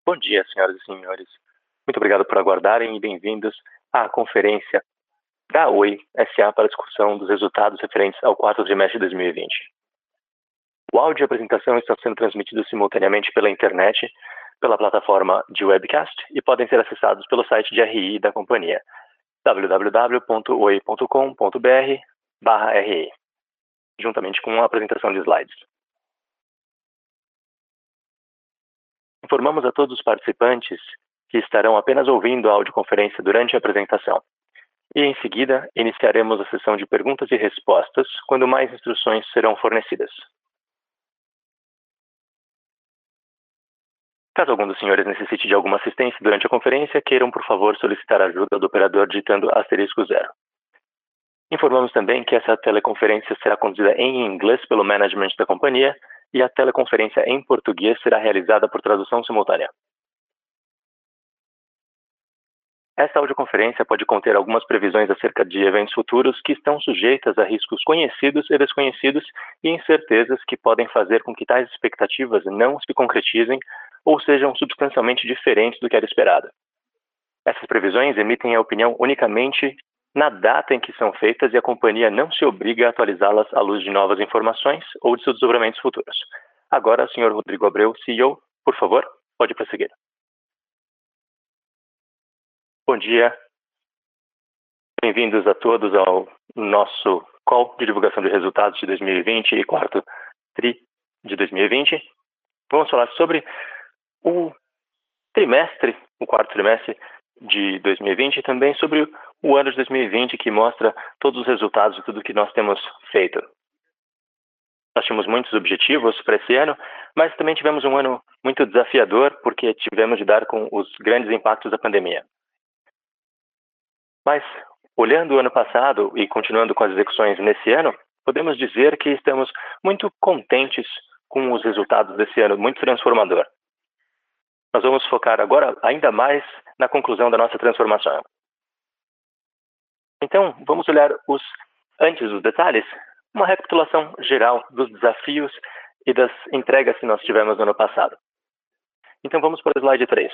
Bom dia, senhoras e senhores. Muito obrigado por aguardarem e bem-vindos à conferência da Oi SA para a discussão dos resultados referentes ao quarto trimestre de 2020. O áudio e a apresentação estão sendo transmitidos simultaneamente pela internet, pela plataforma de webcast e podem ser acessados pelo site de RI da companhia, www.oi.com.br/RI, juntamente com a apresentação de slides. Informamos a todos os participantes que estarão apenas ouvindo a audioconferência durante a apresentação. E, em seguida, iniciaremos a sessão de perguntas e respostas, quando mais instruções serão fornecidas. Caso algum dos senhores necessite de alguma assistência durante a conferência, queiram, por favor, solicitar ajuda do operador digitando *0. Informamos também que essa teleconferência será conduzida em inglês pelo management da companhia e a teleconferência em português será realizada por tradução simultânea. Esta audioconferência pode conter algumas previsões acerca de eventos futuros que estão sujeitas a riscos conhecidos e desconhecidos e incertezas que podem fazer com que tais expectativas não se concretizem ou sejam substancialmente diferentes do que era esperado. Essas previsões emitem a opinião unicamente na data em que são feitas e a companhia não se obriga a atualizá-las à luz de novas informações ou de seus desdobramentos futuros. Agora, Sr. Rodrigo Abreu, CEO, por favor, pode prosseguir. Bom dia. Bem-vindos a todos ao nosso call de divulgação de resultados de 2020 e quarto tri de 2020. Vamos falar sobre o quarto trimestre de 2020 e também sobre o ano de 2020, que mostra todos os resultados de tudo que nós temos feito. Nós tínhamos muitos objetivos para esse ano, mas também tivemos um ano muito desafiador, porque tivemos de dar com os grandes impactos da pandemia. Mas, olhando o ano passado e continuando com as execuções nesse ano, podemos dizer que estamos muito contentes com os resultados desse ano, muito transformador. Nós vamos focar agora ainda mais na conclusão da nossa transformação. Então, vamos olhar antes dos detalhes, uma recapitulação geral dos desafios e das entregas que nós tivemos no ano passado. Então, vamos para o slide 3.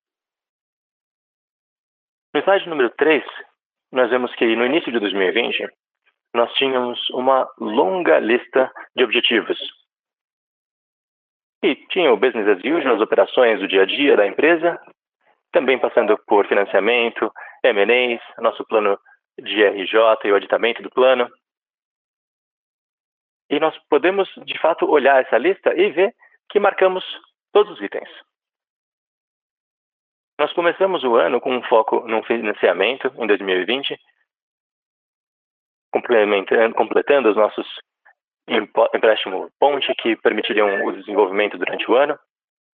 No slide número 3, nós vemos que no início de 2020, nós tínhamos uma longa lista de objetivos. E tinha o business as usual, as operações do dia a dia da empresa, também passando por financiamento, M&As, nosso plano de RJ e o aditamento do plano. E nós podemos, de fato, olhar essa lista e ver que marcamos todos os itens. Nós começamos o ano com um foco no financiamento em 2020, completando os nossos empréstimos ponte que permitiriam o desenvolvimento durante o ano.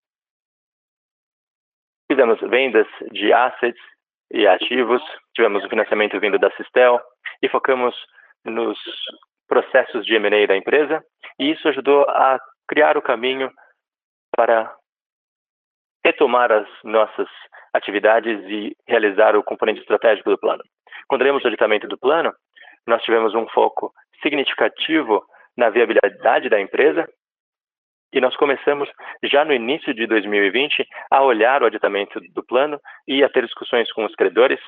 Fizemos vendas de assets e ativos, tivemos o financiamento vindo da Sistel e focamos nos processos de M&A da empresa, e isso ajudou a criar o caminho para retomar as nossas atividades e realizar o componente estratégico do plano. Quando lemos o aditamento do plano, nós tivemos um foco significativo na viabilidade da empresa e nós começamos, já no início de 2020, a olhar o aditamento do plano e a ter discussões com os credores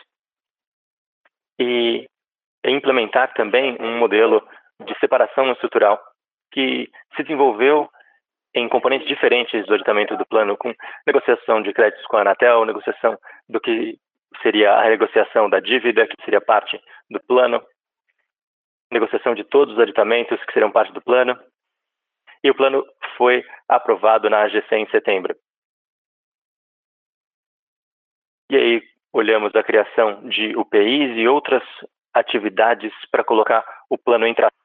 e implementar também um modelo de separação estrutural que se desenvolveu em componentes diferentes do aditamento do plano, com negociação de créditos com a Anatel, negociação do que seria a renegociação da dívida, que seria parte do plano, negociação de todos os aditamentos que seriam parte do plano, e o plano foi aprovado na AGC em setembro. E aí olhamos a criação de UPIs e outras atividades para colocar o plano em trabalho.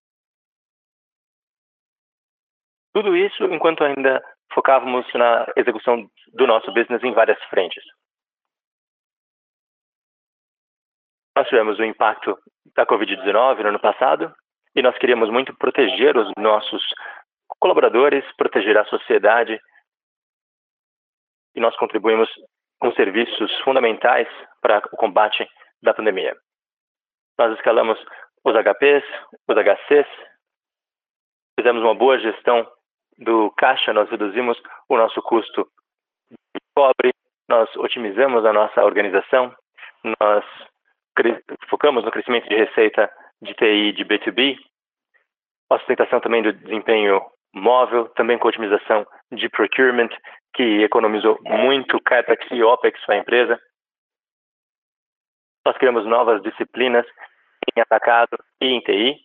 Tudo isso enquanto ainda focávamos na execução do nosso business em várias frentes. Nós tivemos o impacto da Covid-19 no ano passado e nós queríamos muito proteger os nossos colaboradores, proteger a sociedade, e nós contribuímos com serviços fundamentais para o combate da pandemia. Nós escalamos os HPs, os HCs, fizemos uma boa gestão do caixa, nós reduzimos o nosso custo cobre, nós otimizamos a nossa organização, nós focamos no crescimento de receita de TI de B2B, a sustentação também do desempenho móvel, também com otimização de procurement, que economizou muito CAPEX e OPEX para a empresa. Nós criamos novas disciplinas em atacado e em TI.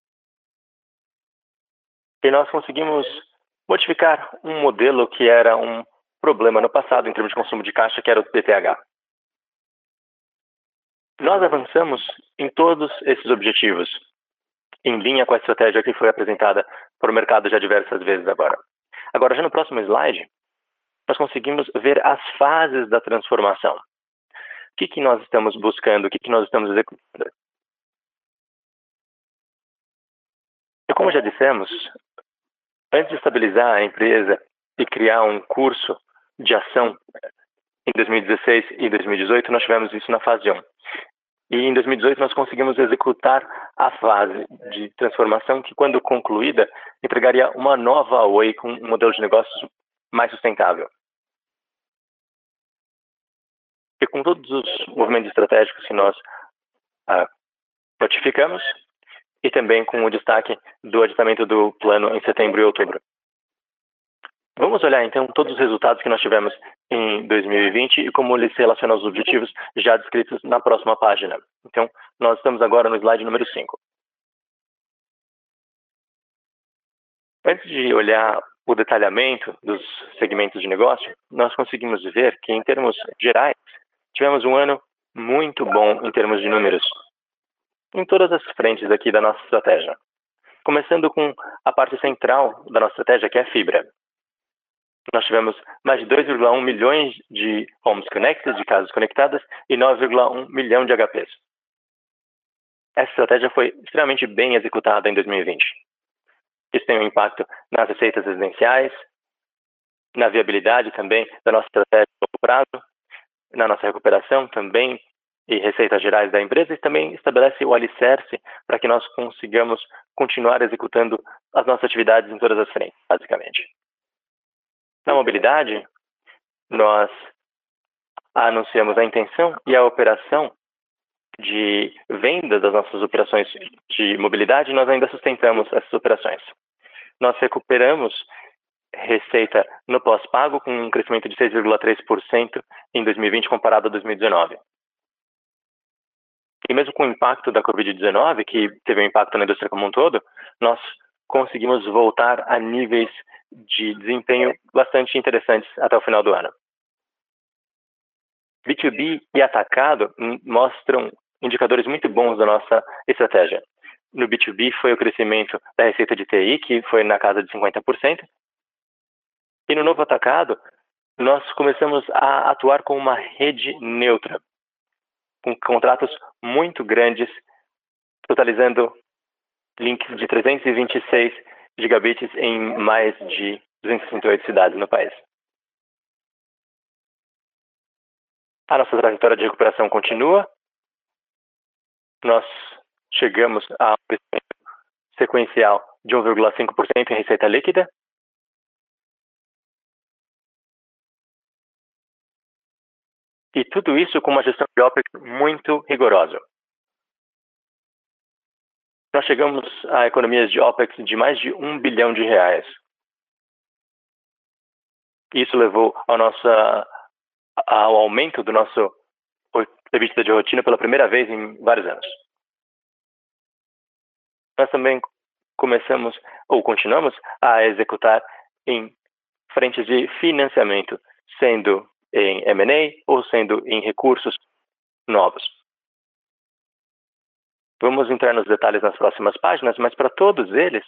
E nós conseguimos modificar um modelo que era um problema no passado em termos de consumo de caixa, que era o PTH. Nós avançamos em todos esses objetivos, em linha com a estratégia que foi apresentada para o mercado já diversas vezes agora. Agora, já no próximo slide, nós conseguimos ver as fases da transformação. O que nós estamos buscando, o que nós estamos executando. E como já dissemos, antes de estabilizar a empresa e criar um curso de ação em 2016 e 2018, nós tivemos isso na fase 1. E em 2018 nós conseguimos executar a fase de transformação que, quando concluída, entregaria uma nova Oi com um modelo de negócios mais sustentável. E com todos os movimentos estratégicos que nós notificamos, e também com o destaque do aditamento do plano em setembro e outubro. Vamos olhar, então, todos os resultados que nós tivemos em 2020 e como eles se relacionam aos objetivos já descritos na próxima página. Então, nós estamos agora no slide número 5. Antes de olhar o detalhamento dos segmentos de negócio, nós conseguimos ver que, em termos gerais, tivemos um ano muito bom em termos de números, em todas as frentes aqui da nossa estratégia. Começando com a parte central da nossa estratégia, que é a fibra. Nós tivemos mais de 2,1 milhões de homes connected, de casas conectadas, e 9,1 milhão de HPs. Essa estratégia foi extremamente bem executada em 2020. Isso tem um impacto nas receitas residenciais, na viabilidade também da nossa estratégia de longo prazo, na nossa recuperação também e receitas gerais da empresa, e também estabelece o alicerce para que nós consigamos continuar executando as nossas atividades em todas as frentes, basicamente. Na mobilidade, nós anunciamos a intenção e a operação de venda das nossas operações de mobilidade, e nós ainda sustentamos essas operações. Nós recuperamos receita no pós-pago com um crescimento de 6,3% em 2020 comparado a 2019. E mesmo com o impacto da Covid-19, que teve um impacto na indústria como um todo, nós conseguimos voltar a níveis de desempenho bastante interessantes até o final do ano. B2B e atacado mostram indicadores muito bons da nossa estratégia. No B2B foi o crescimento da receita de TI, que foi na casa de 50%. E no novo atacado, nós começamos a atuar com uma rede neutra, com contratos muito grandes, totalizando links de 326 gigabits em mais de 268 cidades no país. A nossa trajetória de recuperação continua. Nós chegamos a um crescimento sequencial de 1,5% em receita líquida. E tudo isso com uma gestão de OPEX muito rigorosa. Nós chegamos a economias de OPEX de mais de R$1 bilhão. Isso levou ao aumento do nosso EBITDA de rotina pela primeira vez em vários anos. Nós também continuamos a executar em frentes de financiamento, sendo em M&A ou sendo em recursos novos. Vamos entrar nos detalhes nas próximas páginas, mas para todos esses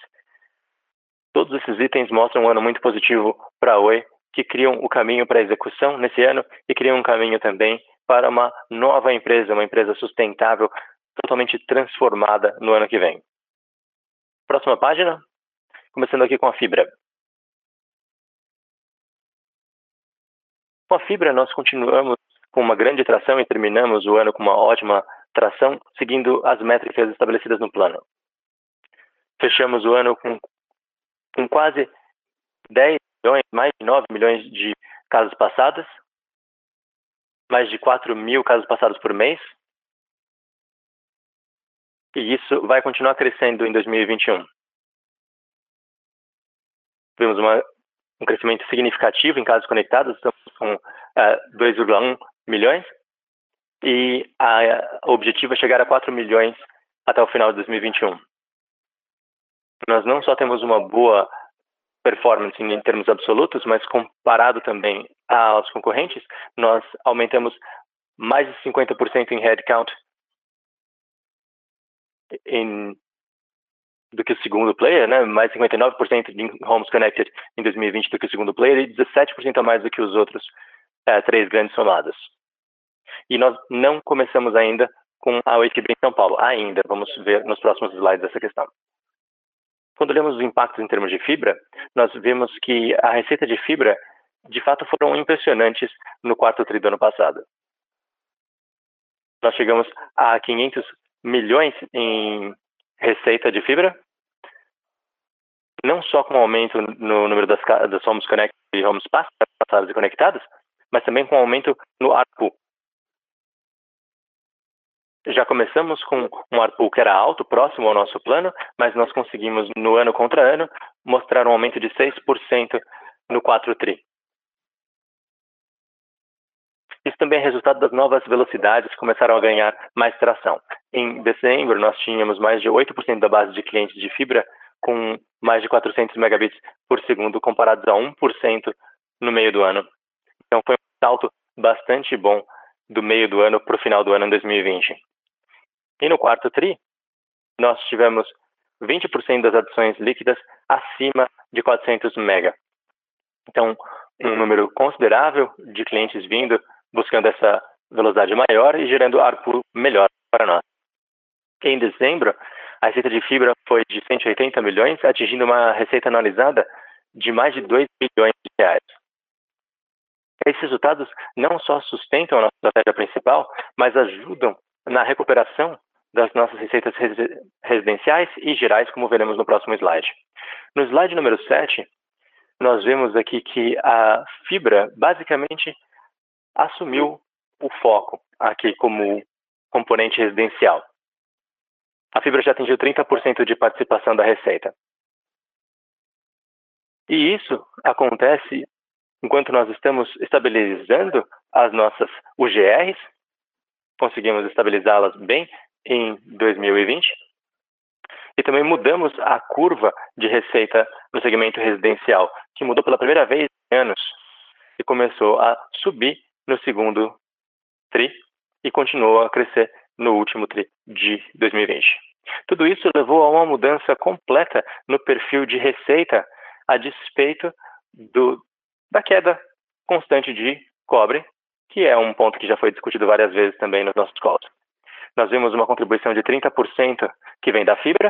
itens mostram um ano muito positivo para a Oi, que criam o caminho para a execução nesse ano e criam um caminho também para uma nova empresa, uma empresa sustentável, totalmente transformada no ano que vem. Próxima página, começando aqui com a fibra. Com a fibra, nós continuamos com uma grande tração e terminamos o ano com uma ótima tração, seguindo as métricas estabelecidas no plano. Fechamos o ano com quase 10 milhões, mais de 9 milhões de casas passadas, mais de 4.000 casos passados por mês. E isso vai continuar crescendo em 2021. Vemos um crescimento significativo em casos conectados, estamos com 2,1 milhões, e o objetivo é chegar a 4 milhões até o final de 2021. Nós não só temos uma boa performance em termos absolutos, mas comparado também aos concorrentes, nós aumentamos mais de 50% em headcount do que o segundo player, né? Mais 59% de homes connected em 2020 do que o segundo player e 17% a mais do que os outros três grandes somados. E nós não começamos ainda com a Oi Fibra em São Paulo. Ainda, vamos ver nos próximos slides essa questão. Quando olhamos os impactos em termos de fibra, nós vemos que a receita de fibra, de fato, foram impressionantes no quarto tri do ano passado. Nós chegamos a 500 milhões em receita de fibra, não só com o aumento no número das homes connected e homes passadas e conectadas, mas também com o aumento no ARPU. Já começamos com um ARPU que era alto, próximo ao nosso plano, mas nós conseguimos, no ano contra ano, mostrar um aumento de 6% no 4 tri. Isso também é resultado das novas velocidades que começaram a ganhar mais tração. Em dezembro, nós tínhamos mais de 8% da base de clientes de fibra com mais de 400 megabits por segundo, comparados a 1% no meio do ano. Então, foi um salto bastante bom do meio do ano para o final do ano em 2020. E no quarto tri, nós tivemos 20% das adições líquidas acima de 400 mega. Então, um número considerável de clientes vindo, buscando essa velocidade maior e gerando ARPU melhor para nós. Em dezembro, a receita de fibra foi de 180 milhões, atingindo uma receita anualizada de mais de 2 bilhões de reais. Esses resultados não só sustentam a nossa estratégia principal, mas ajudam na recuperação das nossas receitas residenciais e gerais, como veremos no próximo slide. No slide número 7, nós vemos aqui que a fibra basicamente assumiu o foco aqui como componente residencial. A fibra já atingiu 30% de participação da receita. E isso acontece enquanto nós estamos estabilizando as nossas UGRs, conseguimos estabilizá-las bem em 2020, e também mudamos a curva de receita no segmento residencial, que mudou pela primeira vez em anos e começou a subir no segundo tri e continuou a crescer no último tri de 2020. Tudo isso levou a uma mudança completa no perfil de receita a despeito da queda constante de cobre, que é um ponto que já foi discutido várias vezes também nos nossos calls. Nós vemos uma contribuição de 30% que vem da fibra,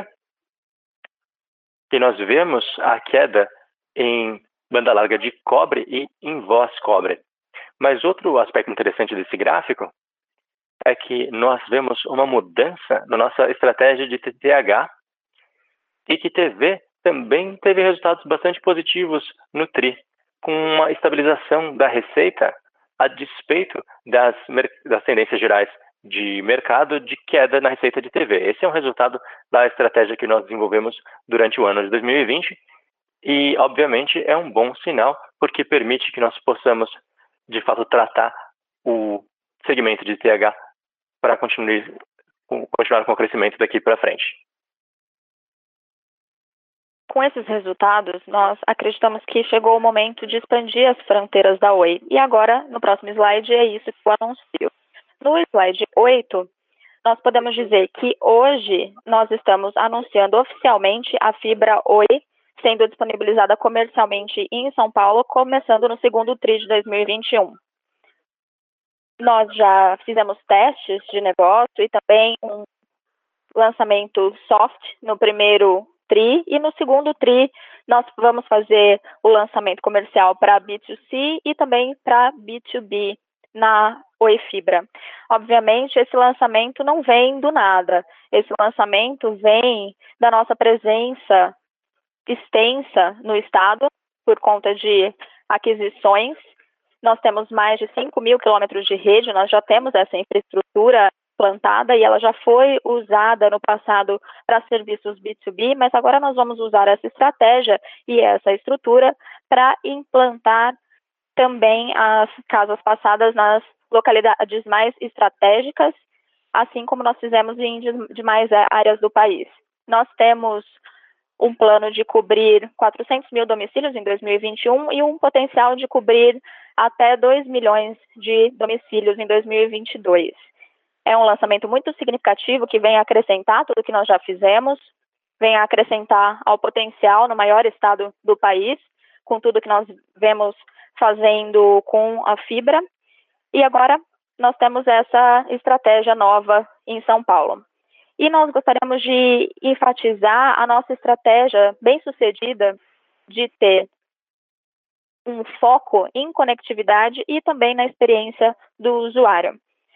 e nós vemos a queda em banda larga de cobre e em voz cobre. Mas outro aspecto interessante desse gráfico é que nós vemos uma mudança na nossa estratégia de TTH e que TV também teve resultados bastante positivos no TRI, com uma estabilização da receita a despeito das tendências gerais de mercado de queda na receita de TV. Esse é um resultado da estratégia que nós desenvolvemos durante o ano de 2020 e, obviamente, é um bom sinal porque permite que nós possamos, de fato, tratar o segmento de TH para continuar com o crescimento daqui para frente. Com esses resultados, nós acreditamos que chegou o momento de expandir as fronteiras da Oi. E agora, no próximo slide, é isso que eu anuncio. No slide 8, nós podemos dizer que hoje nós estamos anunciando oficialmente a fibra Oi sendo disponibilizada comercialmente em São Paulo, começando no segundo tri de 2021. Nós já fizemos testes de negócio e também um lançamento soft no primeiro tri, e no segundo tri nós vamos fazer o lançamento comercial para B2C e também para B2B na Oi Fibra. Obviamente, esse lançamento não vem do nada. Esse lançamento vem da nossa presença extensa no estado por conta de aquisições Nós temos mais de 5.000 quilômetros de rede, nós já temos essa infraestrutura plantada e ela já foi usada no passado para serviços B2B, mas agora nós vamos usar essa estratégia e essa estrutura para implantar também as casas passadas nas localidades mais estratégicas, assim como nós fizemos em demais áreas do país. Nós temos um plano de cobrir 400 mil domicílios em 2021 e um potencial de cobrir até 2 milhões de domicílios em 2022. É um lançamento muito significativo que vem acrescentar tudo que nós já fizemos, vem acrescentar ao potencial no maior estado do país, com tudo que nós vemos fazendo com a fibra. E agora nós temos essa estratégia nova em São Paulo. E nós gostaríamos de enfatizar a nossa estratégia bem-sucedida de ter um foco em conectividade e também na experiência do usuário.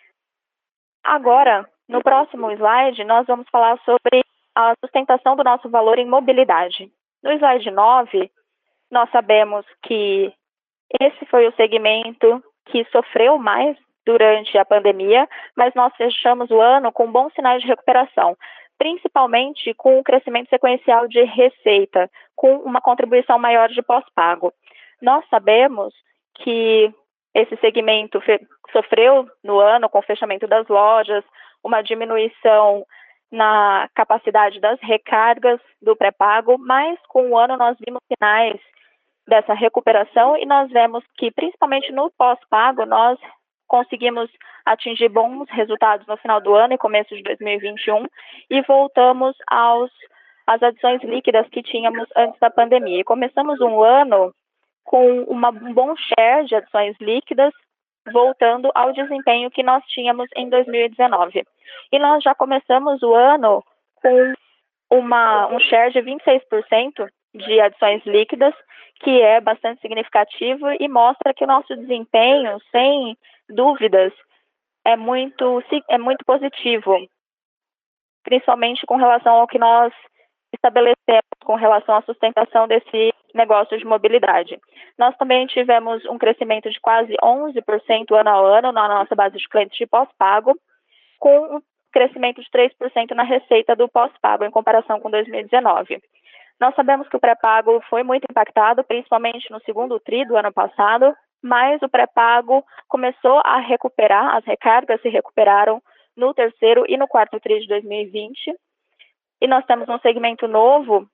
Agora, no próximo slide, nós vamos falar sobre a sustentação do nosso valor em mobilidade. No slide 9, nós sabemos que esse foi o segmento que sofreu mais durante a pandemia, mas nós fechamos o ano com bons sinais de recuperação, principalmente com o crescimento sequencial de receita, com uma contribuição maior de pós-pago. Nós sabemos que esse segmento sofreu no ano com o fechamento das lojas, uma diminuição na capacidade das recargas do pré-pago, mas com o ano nós vimos sinais dessa recuperação e nós vemos que, principalmente no pós-pago, nós conseguimos atingir bons resultados no final do ano e começo de 2021 e voltamos às adições líquidas que tínhamos antes da pandemia. E começamos um ano com um bom share de adições líquidas, voltando ao desempenho que nós tínhamos em 2019. E nós já começamos o ano com um share de 26% de adições líquidas, que é bastante significativo e mostra que o nosso desempenho, sem dúvidas, é muito positivo, principalmente com relação ao que nós estabelecemos com relação à sustentação desse negócio de mobilidade. Nós também tivemos um crescimento de quase 11% ano a ano na nossa base de clientes de pós-pago, com um crescimento de 3% na receita do pós-pago em comparação com 2019. Nós sabemos que o pré-pago foi muito impactado, principalmente no segundo tri do ano passado, mas o pré-pago começou a recuperar, as recargas se recuperaram no terceiro e no quarto tri de 2020. E nós temos um segmento novo,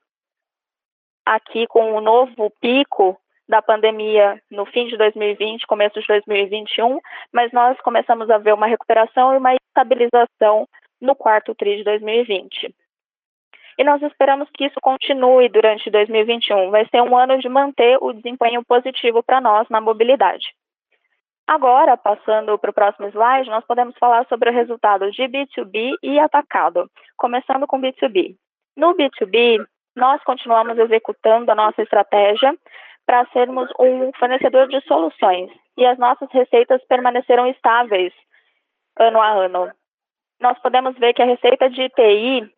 aqui com o novo pico da pandemia no fim de 2020, começo de 2021, mas nós começamos a ver uma recuperação e uma estabilização no quarto tri de 2020. E nós esperamos que isso continue durante 2021. Vai ser um ano de manter o desempenho positivo para nós na mobilidade. Agora, passando para o próximo slide, nós podemos falar sobre o resultado de B2B e atacado, começando com B2B. No B2B, nós continuamos executando a nossa estratégia para sermos um fornecedor de soluções e as nossas receitas permaneceram estáveis ano a ano. Nós podemos ver que a receita de TI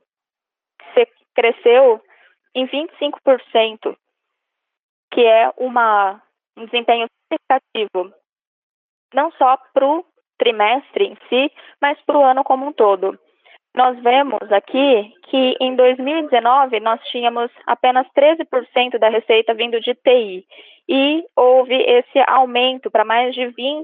cresceu em 25%, que é um desempenho significativo, não só para o trimestre em si, mas para o ano como um todo. Nós vemos aqui que em 2019 nós tínhamos apenas 13% da receita vindo de TI e houve esse aumento para mais de 20%,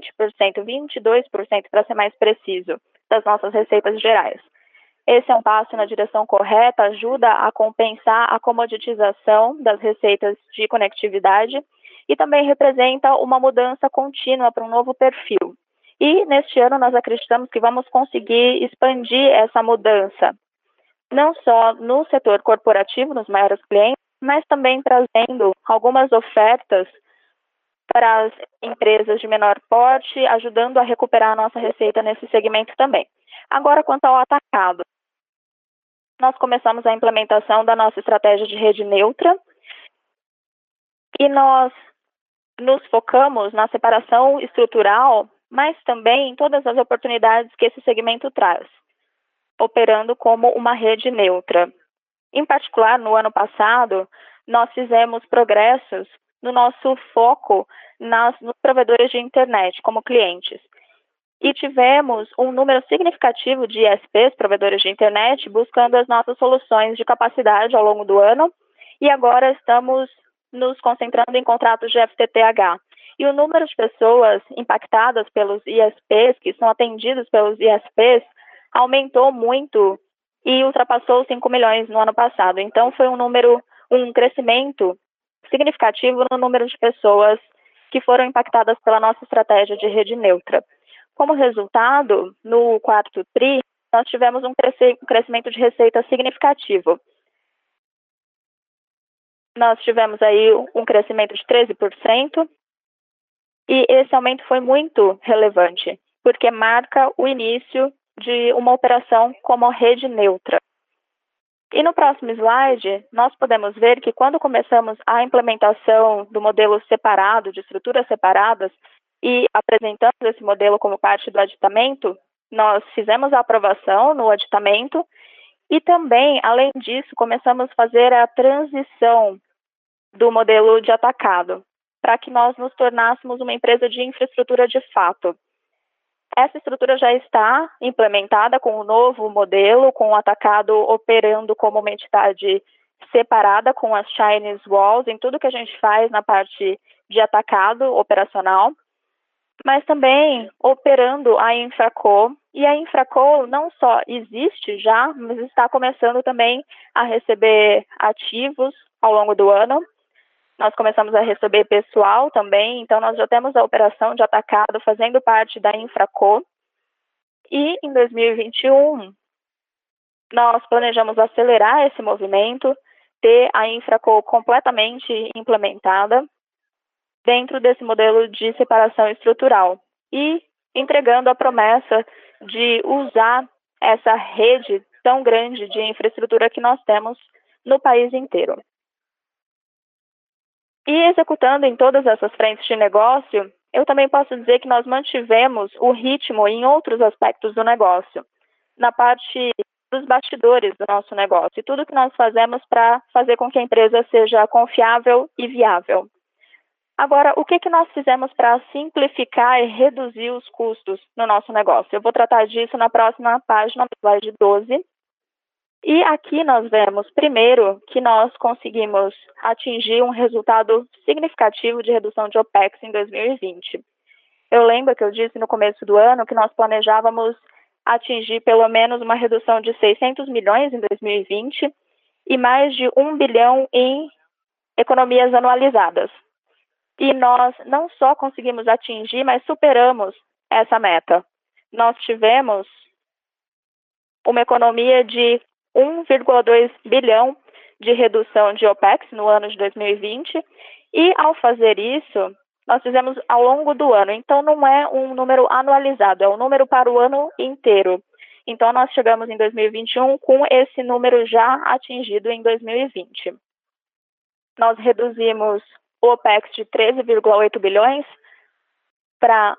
22% para ser mais preciso, das nossas receitas gerais. Esse é um passo na direção correta, ajuda a compensar a comoditização das receitas de conectividade e também representa uma mudança contínua para um novo perfil. E neste ano nós acreditamos que vamos conseguir expandir essa mudança, não só no setor corporativo, nos maiores clientes, mas também trazendo algumas ofertas para as empresas de menor porte, ajudando a recuperar a nossa receita nesse segmento também. Agora, quanto ao atacado, nós começamos a implementação da nossa estratégia de rede neutra e nós nos focamos na separação estrutural, mas também em todas as oportunidades que esse segmento traz, operando como uma rede neutra. Em particular, no ano passado, nós fizemos progressos no nosso foco nos provedores de internet como clientes. E tivemos um número significativo de ISPs, provedores de internet, buscando as nossas soluções de capacidade ao longo do ano. E agora estamos nos concentrando em contratos de FTTH. E o número de pessoas impactadas pelos ISPs, que são atendidos pelos ISPs, aumentou muito e ultrapassou 5 milhões no ano passado. Então, foi um crescimento significativo no número de pessoas que foram impactadas pela nossa estratégia de rede neutra. Como resultado, no quarto TRI, nós tivemos um crescimento de receita significativo. Nós tivemos aí um crescimento de 13%, e esse aumento foi muito relevante, porque marca o início de uma operação como rede neutra. E no próximo slide, nós podemos ver que quando começamos a implementação do modelo separado, de estruturas separadas, e apresentamos esse modelo como parte do aditamento, nós fizemos a aprovação no aditamento e também, além disso, começamos a fazer a transição do modelo de atacado, para que nós nos tornássemos uma empresa de infraestrutura de fato. Essa estrutura já está implementada com o novo modelo, com o atacado operando como uma entidade separada com as Chinese Walls, em tudo que a gente faz na parte de atacado operacional, mas também operando a InfraCo. E a InfraCo não só existe já, mas está começando também a receber ativos ao longo do ano. Nós começamos a receber pessoal também, então nós já temos a operação de atacado fazendo parte da InfraCo. E em 2021, nós planejamos acelerar esse movimento, ter a InfraCo completamente implementada dentro desse modelo de separação estrutural e entregando a promessa de usar essa rede tão grande de infraestrutura que nós temos no país inteiro. E executando em todas essas frentes de negócio, eu também posso dizer que nós mantivemos o ritmo em outros aspectos do negócio, na parte dos bastidores do nosso negócio, e tudo que nós fazemos para fazer com que a empresa seja confiável e viável. Agora, o que nós fizemos para simplificar e reduzir os custos no nosso negócio? Eu vou tratar disso na próxima página, no slide 12. E aqui nós vemos, primeiro, que nós conseguimos atingir um resultado significativo de redução de OPEX em 2020. Eu lembro que eu disse no começo do ano que nós planejávamos atingir pelo menos uma redução de 600 milhões em 2020 e mais de 1 bilhão em economias anualizadas. E nós não só conseguimos atingir, mas superamos essa meta. Nós tivemos uma economia de 1,2 bilhão de redução de OPEX no ano de 2020, e ao fazer isso, nós fizemos ao longo do ano. Então, não é um número anualizado, é um número para o ano inteiro. Então, nós chegamos em 2021 com esse número já atingido em 2020. Nós reduzimos o OPEX de 13,8 bilhões para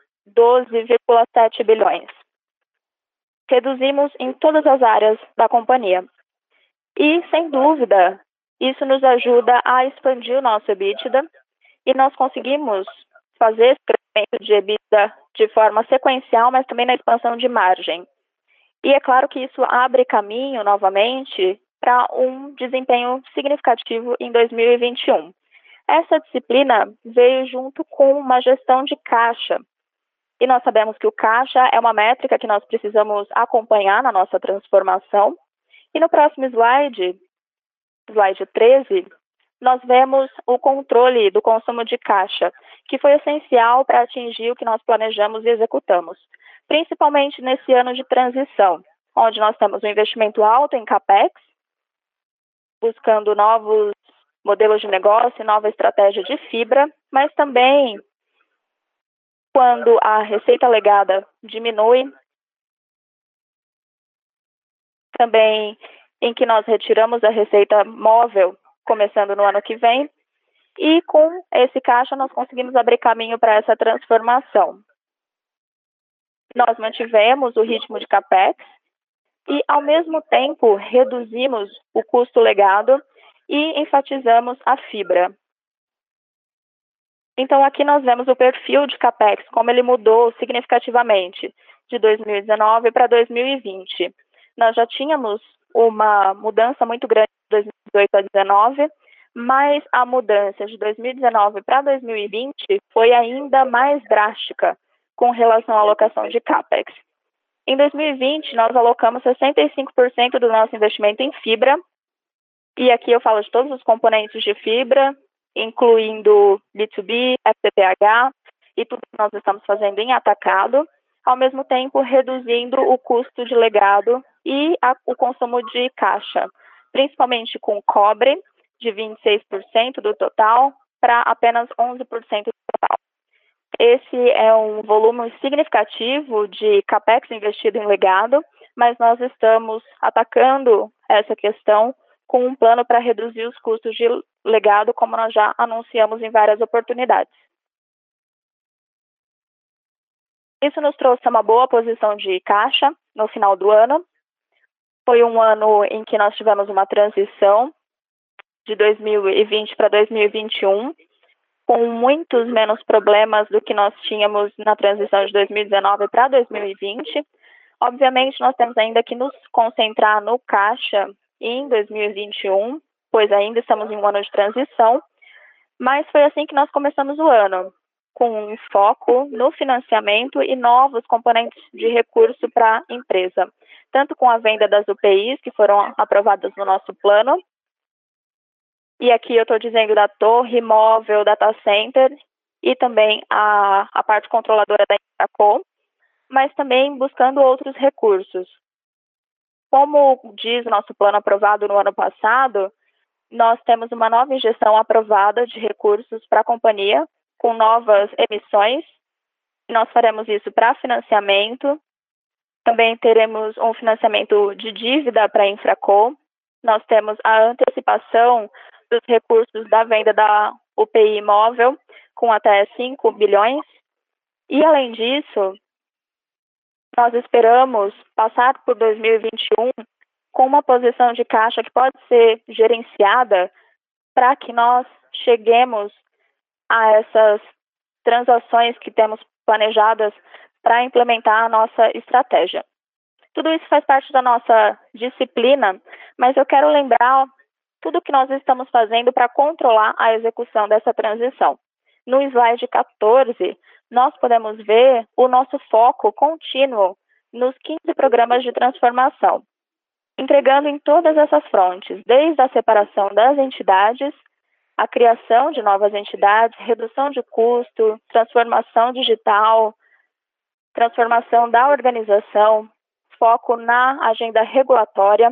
12,7 bilhões. Reduzimos em todas as áreas da companhia. E, sem dúvida, isso nos ajuda a expandir o nosso EBITDA e nós conseguimos fazer esse crescimento de EBITDA de forma sequencial, mas também na expansão de margem. E é claro que isso abre caminho, novamente, para um desempenho significativo em 2021. Essa disciplina veio junto com uma gestão de caixa. E nós sabemos que o caixa é uma métrica que nós precisamos acompanhar na nossa transformação. E no próximo slide, slide 13, nós vemos o controle do consumo de caixa, que foi essencial para atingir o que nós planejamos e executamos, principalmente nesse ano de transição, onde nós temos um investimento alto em CAPEX, buscando novos modelos de negócio, nova estratégia de fibra, mas também quando a receita legada diminui, também em que nós retiramos a receita móvel, começando no ano que vem, e com esse caixa nós conseguimos abrir caminho para essa transformação. Nós mantivemos o ritmo de CAPEX e, ao mesmo tempo, reduzimos o custo legado e enfatizamos a fibra. Então, aqui nós vemos o perfil de CAPEX, como ele mudou significativamente de 2019 para 2020. Nós já tínhamos uma mudança muito grande de 2018 a 2019, mas a mudança de 2019 para 2020 foi ainda mais drástica com relação à alocação de CAPEX. Em 2020, nós alocamos 65% do nosso investimento em fibra, e aqui eu falo de todos os componentes de fibra, incluindo B2B, FTTH e tudo que nós estamos fazendo em atacado, ao mesmo tempo reduzindo o custo de legado e o consumo de caixa, principalmente com cobre, de 26% do total, para apenas 11% do total. Esse é um volume significativo de CAPEX investido em legado, mas nós estamos atacando essa questão com um plano para reduzir os custos de legado, como nós já anunciamos em várias oportunidades. Isso nos trouxe uma boa posição de caixa no final do ano. Foi um ano em que nós tivemos uma transição de 2020 para 2021, com muitos menos problemas do que nós tínhamos na transição de 2019 para 2020. Obviamente, nós temos ainda que nos concentrar no caixa em 2021, pois ainda estamos em um ano de transição, mas foi assim que nós começamos o ano, com um foco no financiamento e novos componentes de recurso para a empresa, tanto com a venda das UPIs, que foram aprovadas no nosso plano, e aqui eu estou dizendo da torre móvel, data center, e também a parte controladora da Infraco, mas também buscando outros recursos. Como diz o nosso plano aprovado no ano passado, nós temos uma nova injeção aprovada de recursos para a companhia, com novas emissões. Nós faremos isso para financiamento. Também teremos um financiamento de dívida para a Infraco. Nós temos a antecipação dos recursos da venda da UPI imóvel, com até 5 bilhões. E, além disso, nós esperamos passar por 2021 com uma posição de caixa que pode ser gerenciada para que nós cheguemos a essas transações que temos planejadas para implementar a nossa estratégia. Tudo isso faz parte da nossa disciplina, mas eu quero lembrar tudo o que nós estamos fazendo para controlar a execução dessa transição. No slide 14, nós podemos ver o nosso foco contínuo nos 15 programas de transformação, entregando em todas essas frontes, desde a separação das entidades, a criação de novas entidades, redução de custo, transformação digital, transformação da organização, foco na agenda regulatória.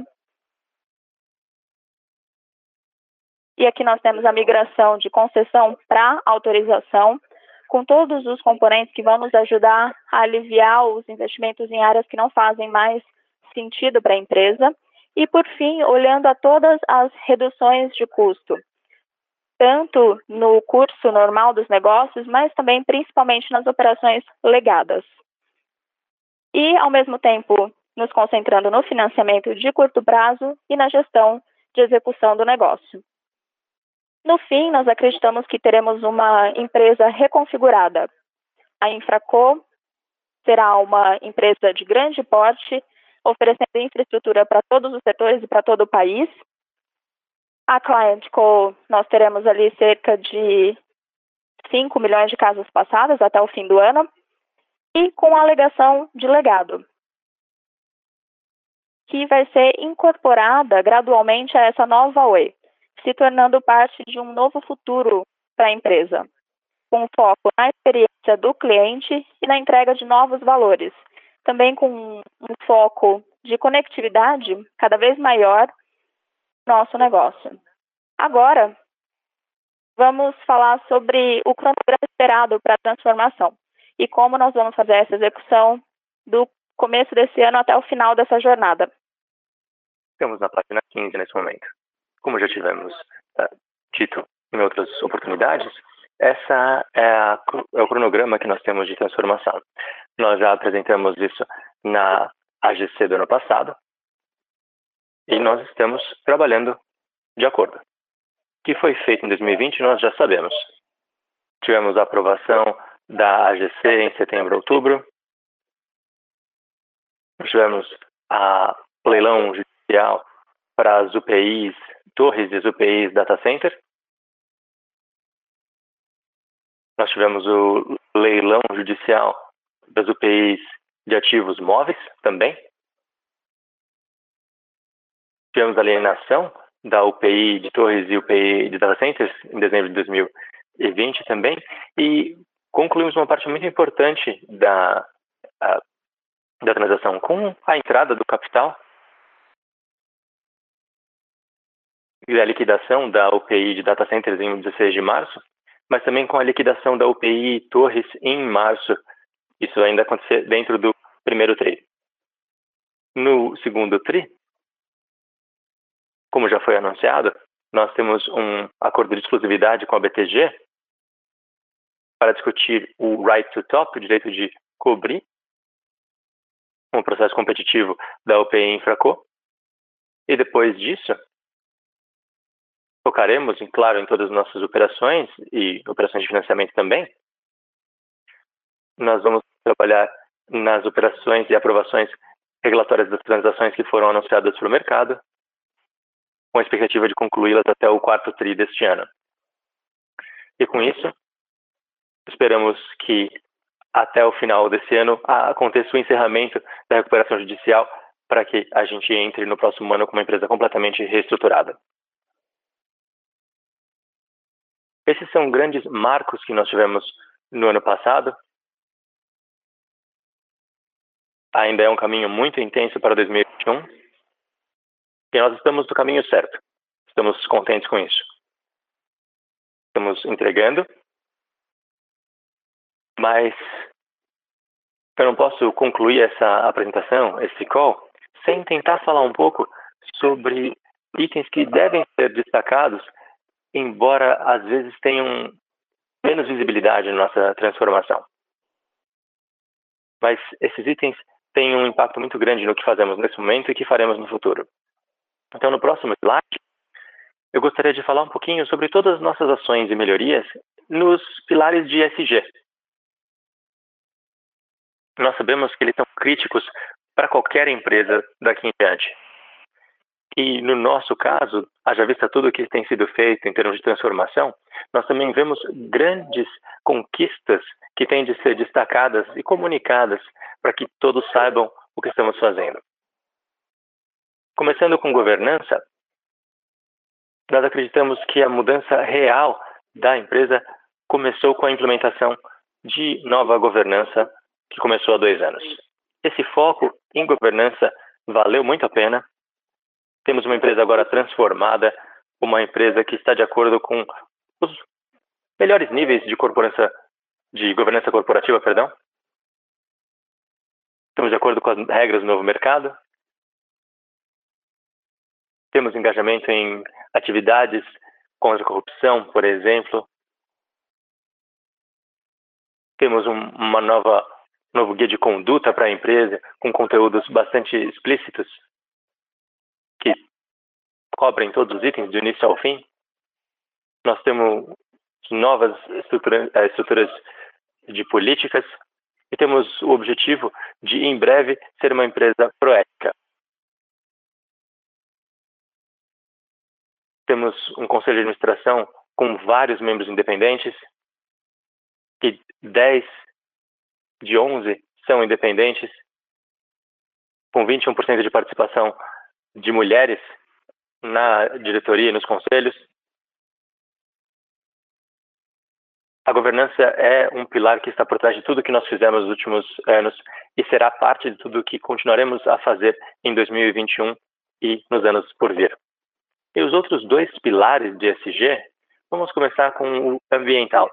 E aqui nós temos a migração de concessão para autorização, com todos os componentes que vão nos ajudar a aliviar os investimentos em áreas que não fazem mais sentido para a empresa. E, por fim, olhando a todas as reduções de custo, tanto no curso normal dos negócios, mas também principalmente nas operações legadas. E, ao mesmo tempo, nos concentrando no financiamento de curto prazo e na gestão de execução do negócio. No fim, nós acreditamos que teremos uma empresa reconfigurada. A Infraco será uma empresa de grande porte, oferecendo infraestrutura para todos os setores e para todo o país. A ClientCo, nós teremos ali cerca de 5 milhões de casas passadas até o fim do ano, e com a alegação de legado, que vai ser incorporada gradualmente a essa nova Oi, se tornando parte de um novo futuro para a empresa, com foco na experiência do cliente e na entrega de novos valores, também com um foco de conectividade cada vez maior no nosso negócio. Agora, vamos falar sobre o cronograma esperado para a transformação e como nós vamos fazer essa execução do começo desse ano até o final dessa jornada. Estamos na página 15 nesse momento. Como já tivemos dito em outras oportunidades, essa é o cronograma que nós temos de transformação. Nós já apresentamos isso na AGC do ano passado e nós estamos trabalhando de acordo. O que foi feito em 2020 nós já sabemos. tivemos a aprovação da AGC em setembro, outubro. Nós tivemos a leilão judicial para as UPIs, torres e as UPIs data center. Nós tivemos o leilão judicial das UPIs de ativos móveis também. Tivemos a alienação da UPI de torres e UPI de data centers em dezembro de 2020 também. E concluímos uma parte muito importante da transação com a entrada do capital e a liquidação da UPI de data centers em 16 de março, mas também com a liquidação da UPI torres em março. Isso ainda acontecer dentro do primeiro TRI. No segundo TRI, como já foi anunciado, nós temos um acordo de exclusividade com a BTG para discutir o right to top, o direito de cobrir um processo competitivo da UPI Infraco. E depois disso, focaremos, claro, em todas as nossas operações e operações de financiamento também. Nós vamos trabalhar nas operações e aprovações regulatórias das transações que foram anunciadas para o mercado, com a expectativa de concluí-las até o quarto TRI deste ano. E com isso, esperamos que até o final desse ano aconteça o encerramento da recuperação judicial para que a gente entre no próximo ano com uma empresa completamente reestruturada. Esses são grandes marcos que nós tivemos no ano passado. Ainda é um caminho muito intenso para 2021 e nós estamos no caminho certo. Estamos contentes com isso. Estamos entregando, mas eu não posso concluir essa apresentação, esse call, sem tentar falar um pouco sobre itens que devem ser destacados, embora às vezes tenham menos visibilidade na nossa transformação. Mas esses itens têm um impacto muito grande no que fazemos nesse momento e que faremos no futuro. Então, no próximo slide, eu gostaria de falar um pouquinho sobre todas as nossas ações e melhorias nos pilares de ESG. Nós sabemos que eles são críticos para qualquer empresa daqui em diante. E no nosso caso, haja vista tudo o que tem sido feito em termos de transformação, nós também vemos grandes conquistas que têm de ser destacadas e comunicadas para que todos saibam o que estamos fazendo. Começando com governança, nós acreditamos que a mudança real da empresa começou com a implementação de nova governança que começou há 2 anos. Esse foco em governança valeu muito a pena. Temos uma empresa agora transformada, uma empresa que está de acordo com os melhores níveis de governança corporativa, Estamos de acordo com as regras do novo mercado. Temos engajamento em atividades contra a corrupção, por exemplo. Temos um novo guia de conduta para a empresa, com conteúdos bastante explícitos, que cobrem todos os itens do início ao fim. Nós temos novas estruturas de políticas e temos o objetivo de, em breve, ser uma empresa proética. Temos um conselho de administração com vários membros independentes e 10 de 11 são independentes, com 21% de participação de mulheres na diretoria e nos conselhos. A governança é um pilar que está por trás de tudo que nós fizemos nos últimos anos e será parte de tudo que continuaremos a fazer em 2021 e nos anos por vir. E os outros 2 pilares de ESG, vamos começar com o ambiental.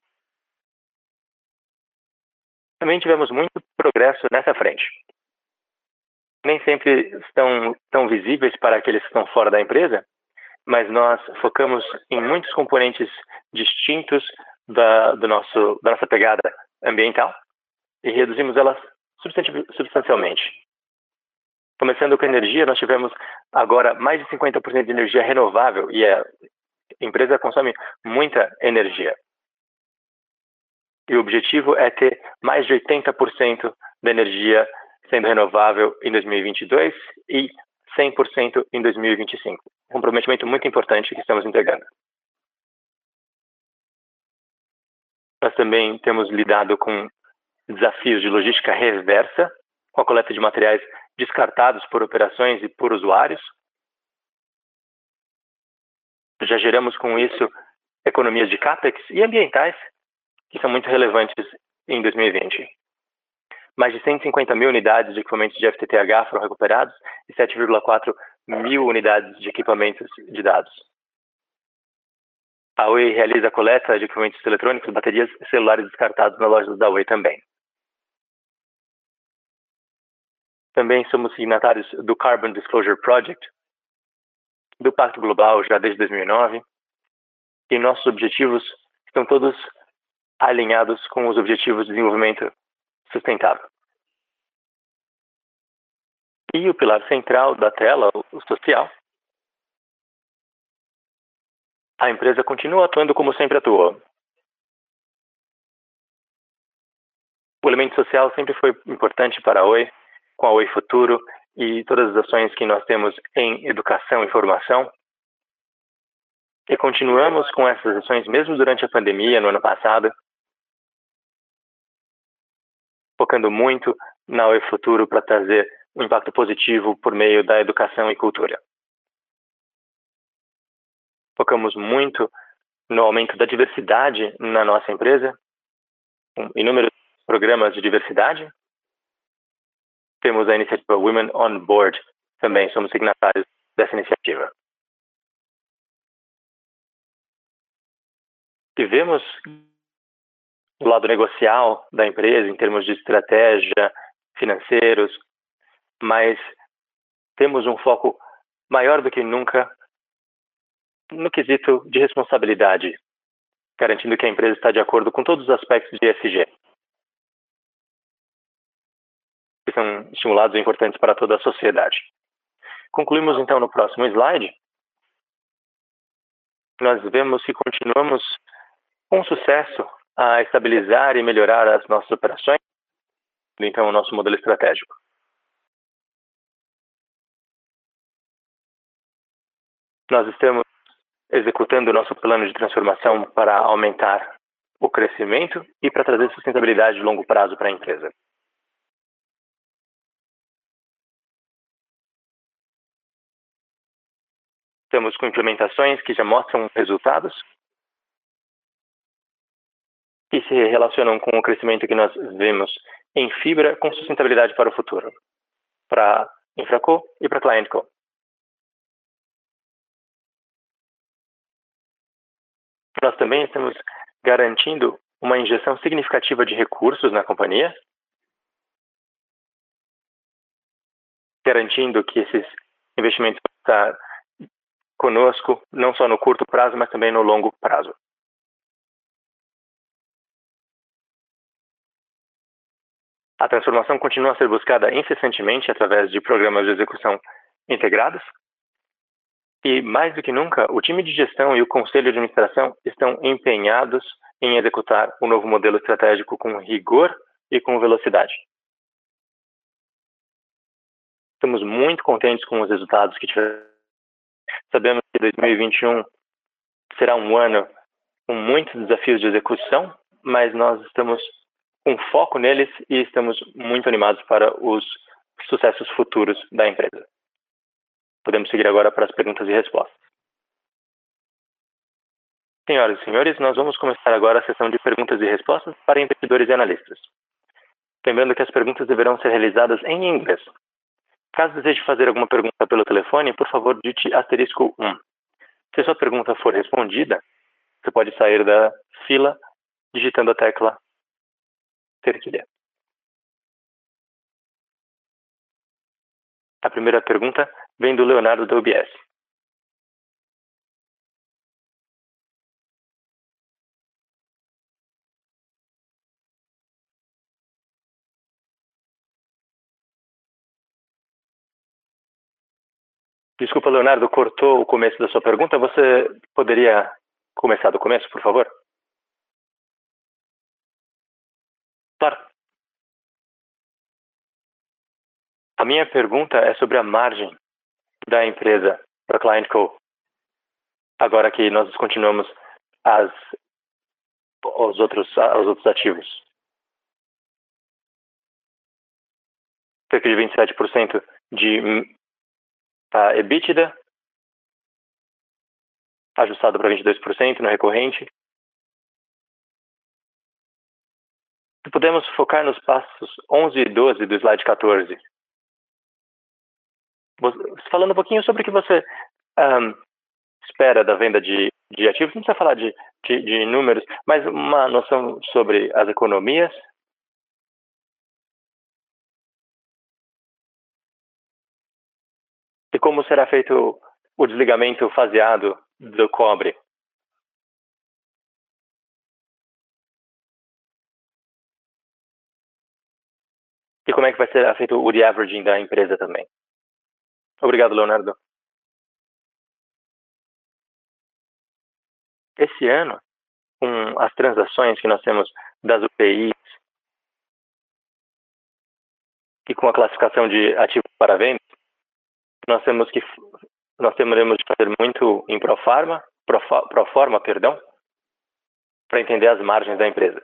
Também tivemos muito progresso nessa frente. Nem sempre estão tão visíveis para aqueles que estão fora da empresa, mas nós focamos em muitos componentes distintos da nossa pegada ambiental e reduzimos elas substancialmente. Começando com a energia, nós tivemos agora mais de 50% de energia renovável e a empresa consome muita energia. E o objetivo é ter mais de 80% da energia sendo renovável em 2022 e 100% em 2025. Um comprometimento muito importante que estamos entregando. Nós também temos lidado com desafios de logística reversa, com a coleta de materiais descartados por operações e por usuários. Já geramos com isso economias de CAPEX e ambientais, que são muito relevantes em 2020. Mais de 150 mil unidades de equipamentos de FTTH foram recuperados e 7,4 mil unidades de equipamentos de dados. A Oi realiza a coleta de equipamentos eletrônicos, baterias e celulares descartados na loja da Oi também. Também somos signatários do Carbon Disclosure Project, do Pacto Global já desde 2009, e nossos objetivos estão todos alinhados com os objetivos de desenvolvimento sustentável. E o pilar central da tela, o social, a empresa continua atuando como sempre atuou. O elemento social sempre foi importante para a Oi, com a Oi Futuro e todas as ações que nós temos em educação e formação. E continuamos com essas ações mesmo durante a pandemia, no ano passado, focando muito na Oi Futuro para trazer um impacto positivo por meio da educação e cultura. Focamos muito no aumento da diversidade na nossa empresa, com inúmeros programas de diversidade. Temos a iniciativa Women on Board, também somos signatários dessa iniciativa. E vemos do lado negocial da empresa, em termos de estratégia, financeiros, mas temos um foco maior do que nunca no quesito de responsabilidade, garantindo que a empresa está de acordo com todos os aspectos de ESG, que são estimulados e importantes para toda a sociedade. Concluímos então no próximo slide. Nós vemos que continuamos com sucesso a estabilizar e melhorar as nossas operações, então o nosso modelo estratégico. Nós estamos executando o nosso plano de transformação para aumentar o crescimento e para trazer sustentabilidade de longo prazo para a empresa. Estamos com implementações que já mostram resultados que se relacionam com o crescimento que nós vemos em fibra com sustentabilidade para o futuro, para InfraCo e para ClientCo. Nós também estamos garantindo uma injeção significativa de recursos na companhia, garantindo que esses investimentos vão estar conosco, não só no curto prazo, mas também no longo prazo. A transformação continua a ser buscada incessantemente através de programas de execução integrados. E, mais do que nunca, o time de gestão e o conselho de administração estão empenhados em executar um novo modelo estratégico com rigor e com velocidade. Estamos muito contentes com os resultados que tivemos. Sabemos que 2021 será um ano com muitos desafios de execução, mas nós estamos com foco neles e estamos muito animados para os sucessos futuros da empresa. Podemos seguir agora para as perguntas e respostas. Senhoras e senhores, nós vamos começar agora a sessão de perguntas e respostas para investidores e analistas. Lembrando que as perguntas deverão ser realizadas em inglês. Caso deseje fazer alguma pergunta pelo telefone, por favor, digite *1. Se a sua pergunta for respondida, você pode sair da fila digitando a tecla cerquilha. A primeira pergunta vem do Leonardo da UBS. Desculpa, Leonardo, cortou o começo da sua pergunta. Você poderia começar do começo, por favor? A minha pergunta é sobre a margem da empresa para Client Co. Agora que nós descontinuamos os outros ativos. Cerca de 27% de EBITDA, ajustado para 22% no recorrente. Podemos focar nos passos 11 e 12 do slide 14. Falando um pouquinho sobre o que você espera da venda de ativos, não precisa falar de números, mas uma noção sobre as economias. E como será feito o desligamento faseado do cobre. E como é que vai ser feito o de-averaging da empresa também. Obrigado, Leonardo. Esse ano, com as transações que nós temos das UPIs e com a classificação de ativos para venda, nós teremos de fazer muito em pro forma, para entender as margens da empresa.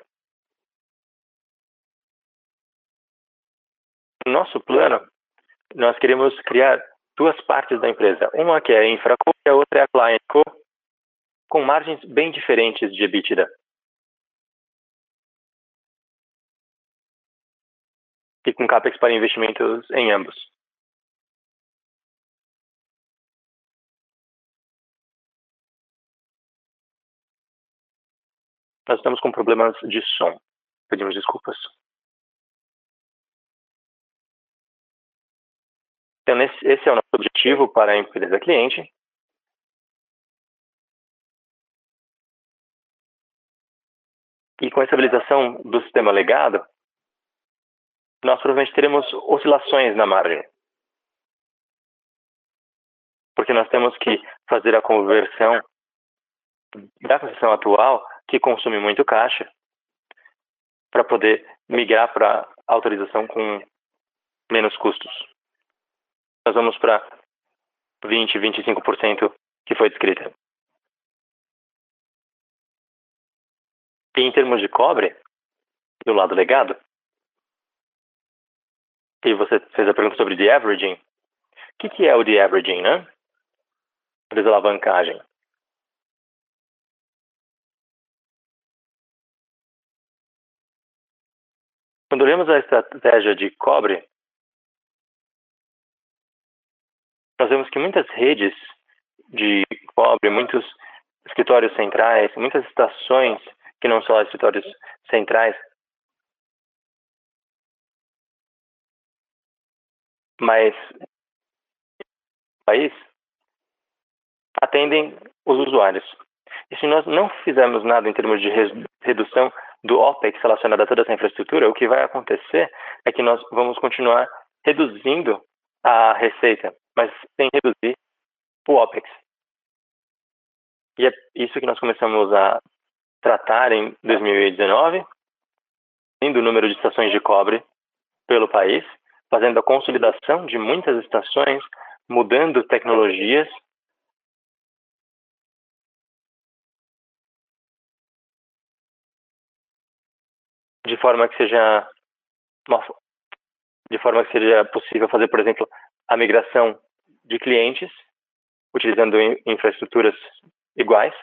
No nosso plano, nós queremos criar duas partes da empresa. Uma que é a InfraCo e a outra é a ClientCo, com margens bem diferentes de EBITDA. E com CAPEX para investimentos em ambos. Nós estamos com problemas de som. Pedimos desculpas. Então, esse é o nosso objetivo para a empresa cliente. E com a estabilização do sistema legado, nós provavelmente teremos oscilações na margem. Porque nós temos que fazer a conversão da concessão atual, que consome muito caixa, para poder migrar para autorização com menos custos. Nós vamos para 20, 25% que foi descrita. E em termos de cobre, do lado legado, e você fez a pergunta sobre de-averaging. O que é o de-averaging, né? Desalavancagem. Quando olhamos a estratégia de cobre, nós vemos que muitas redes de cobre, muitos escritórios centrais, muitas estações que não são escritórios centrais, mas país, atendem os usuários. E se nós não fizermos nada em termos de redução do OPEX relacionado a toda essa infraestrutura, o que vai acontecer é que nós vamos continuar reduzindo a receita, mas sem reduzir o OPEX. E é isso que nós começamos a tratar em 2019, indo o número de estações de cobre pelo país, fazendo a consolidação de muitas estações, mudando tecnologias, de forma que seja possível fazer, por exemplo, a migração de clientes, utilizando infraestruturas iguais.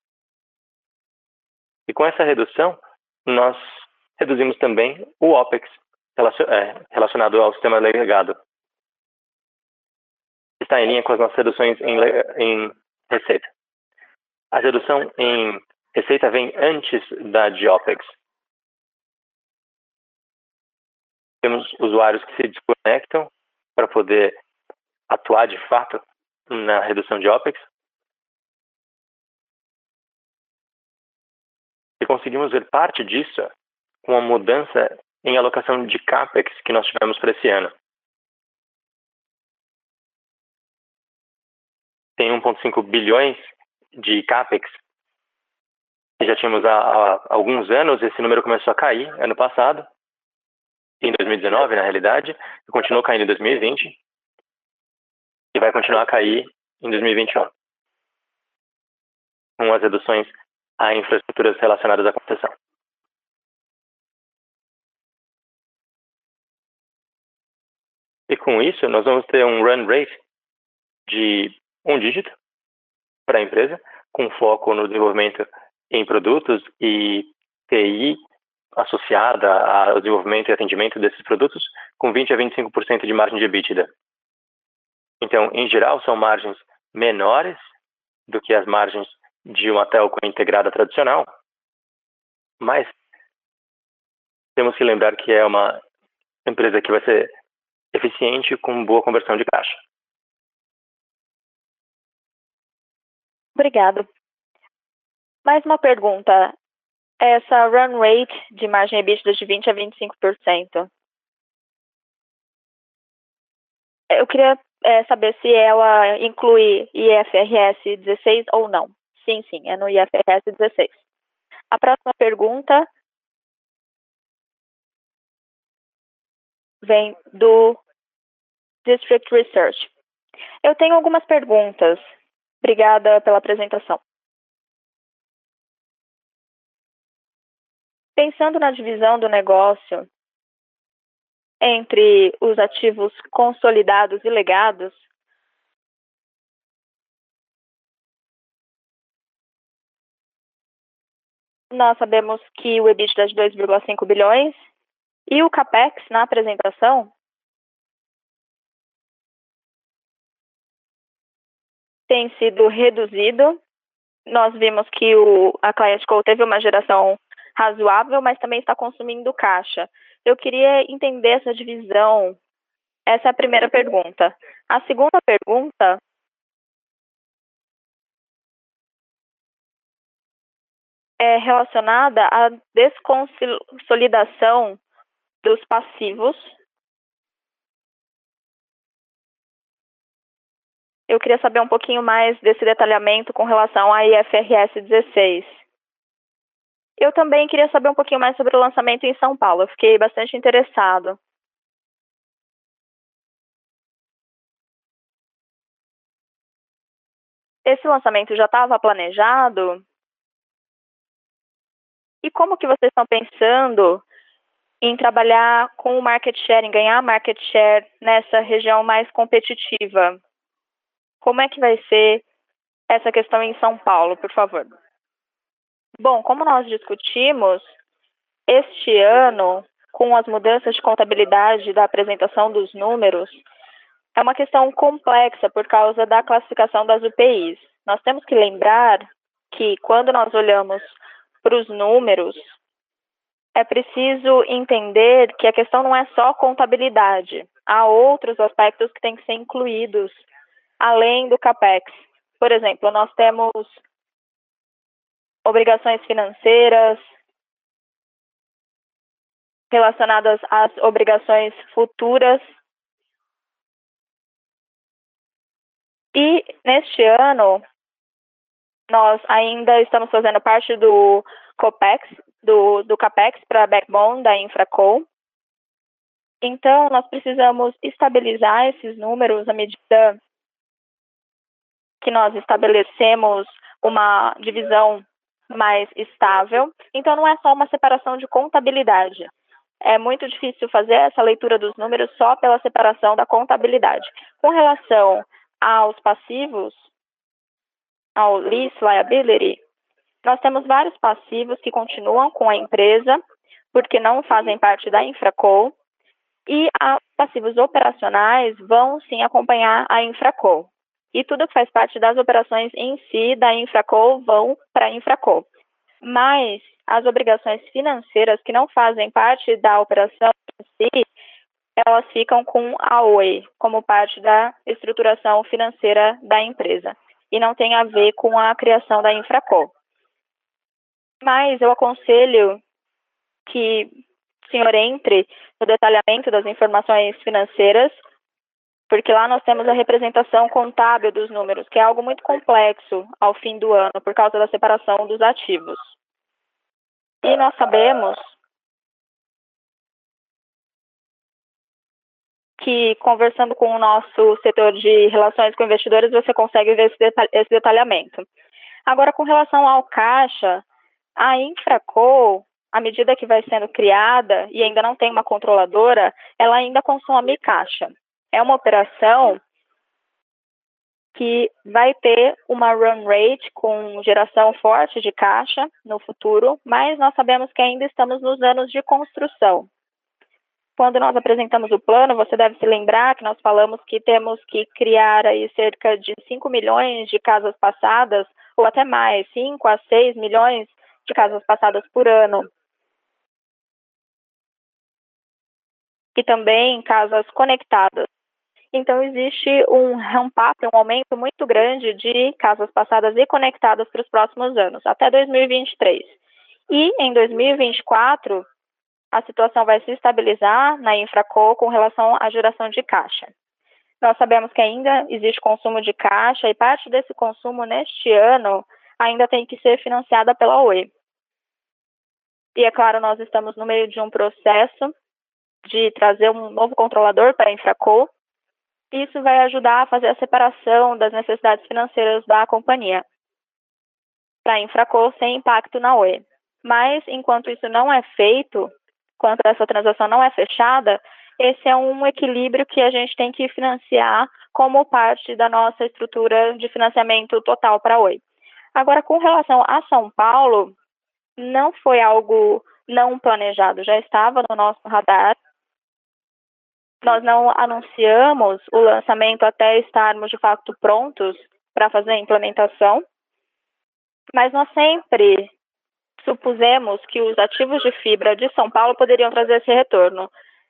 E com essa redução, nós reduzimos também o OPEX relacionado ao sistema legado. Está em linha com as nossas reduções em receita. A redução em receita vem antes da de OPEX. Temos usuários que se desconectam para poder atuar de fato na redução de OPEX. E conseguimos ver parte disso com a mudança em alocação de CAPEX que nós tivemos para esse ano. Tem 1,5 bilhões de CAPEX que já tínhamos há alguns anos. Esse número começou a cair ano passado. em 2019, na realidade, e continuou caindo em 2020 e vai continuar a cair em 2021, com as reduções a infraestruturas relacionadas à concessão. E com isso, nós vamos ter um run rate de 1 dígito para a empresa, com foco no desenvolvimento em produtos e TI associada ao desenvolvimento e atendimento desses produtos, com 20 a 25% de margem de EBITDA. Então, em geral, são margens menores do que as margens de uma telco integrada tradicional, mas temos que lembrar que é uma empresa que vai ser eficiente com boa conversão de caixa. Obrigado. Mais uma pergunta. Essa run rate de margem EBITDA de 20 a 25%, eu queria saber se ela inclui IFRS 16 ou não. Sim, é no IFRS 16. A próxima pergunta vem do District Research. Eu tenho algumas perguntas. Obrigada pela apresentação. Pensando na divisão do negócio entre os ativos consolidados e legados, nós sabemos que o EBITDA é de 2,5 bilhões e o CAPEX na apresentação tem sido reduzido. Nós vimos que a ClientCo teve uma geração razoável, mas também está consumindo caixa. Eu queria entender essa divisão. Essa é a primeira pergunta. A segunda pergunta é relacionada à desconsolidação dos passivos. Eu queria saber um pouquinho mais desse detalhamento com relação à IFRS 16. Eu também queria saber um pouquinho mais sobre o lançamento em São Paulo. Eu fiquei bastante interessado. Esse lançamento já estava planejado? E como que vocês estão pensando em trabalhar com o market share, em ganhar market share nessa região mais competitiva? Como é que vai ser essa questão em São Paulo, por favor? Bom, como nós discutimos, este ano, com as mudanças de contabilidade da apresentação dos números, é uma questão complexa por causa da classificação das UPIs. Nós temos que lembrar que quando nós olhamos para os números, é preciso entender que a questão não é só contabilidade. Há outros aspectos que têm que ser incluídos, além do CAPEX. Por exemplo, nós temos obrigações financeiras relacionadas às obrigações futuras. E, neste ano, nós ainda estamos fazendo parte do COPEX, do CAPEX para a backbone da InfraCo. Então, nós precisamos estabilizar esses números à medida que nós estabelecemos uma divisão mais estável. Então, não é só uma separação de contabilidade. É muito difícil fazer essa leitura dos números só pela separação da contabilidade. Com relação aos passivos, ao lease liability, nós temos vários passivos que continuam com a empresa, porque não fazem parte da InfraCo, e os passivos operacionais vão sim acompanhar a InfraCo. E tudo que faz parte das operações em si da InfraCo vão para a InfraCo. Mas as obrigações financeiras que não fazem parte da operação em si, elas ficam com a Oi, como parte da estruturação financeira da empresa. E não tem a ver com a criação da InfraCo. Mas eu aconselho que o senhor entre no detalhamento das informações financeiras, porque lá nós temos a representação contábil dos números, que é algo muito complexo ao fim do ano, por causa da separação dos ativos. E nós sabemos que, conversando com o nosso setor de relações com investidores, você consegue ver esse detalhamento. Agora, com relação ao caixa, a InfraCo, à medida que vai sendo criada e ainda não tem uma controladora, ela ainda consome caixa. É uma operação que vai ter uma run rate com geração forte de caixa no futuro, mas nós sabemos que ainda estamos nos anos de construção. Quando nós apresentamos o plano, você deve se lembrar que nós falamos que temos que criar aí cerca de 5 milhões de casas passadas, ou até mais, 5 a 6 milhões de casas passadas por ano. E também casas conectadas. Então, existe um ramp-up, um aumento muito grande de casas passadas e conectadas para os próximos anos, até 2023. E em 2024, a situação vai se estabilizar na InfraCo com relação à geração de caixa. Nós sabemos que ainda existe consumo de caixa e parte desse consumo neste ano ainda tem que ser financiada pela Oi. E é claro, nós estamos no meio de um processo de trazer um novo controlador para a InfraCo. Isso vai ajudar a fazer a separação das necessidades financeiras da companhia para a InfraCo sem impacto na Oi. Mas, enquanto isso não é feito, enquanto essa transação não é fechada, esse é um equilíbrio que a gente tem que financiar como parte da nossa estrutura de financiamento total para a Oi. Agora, com relação a São Paulo, não foi algo não planejado, já estava no nosso radar. Nós não anunciamos o lançamento até estarmos, de fato, prontos para fazer a implementação, mas nós sempre supusemos que os ativos de fibra de São Paulo poderiam trazer esse retorno.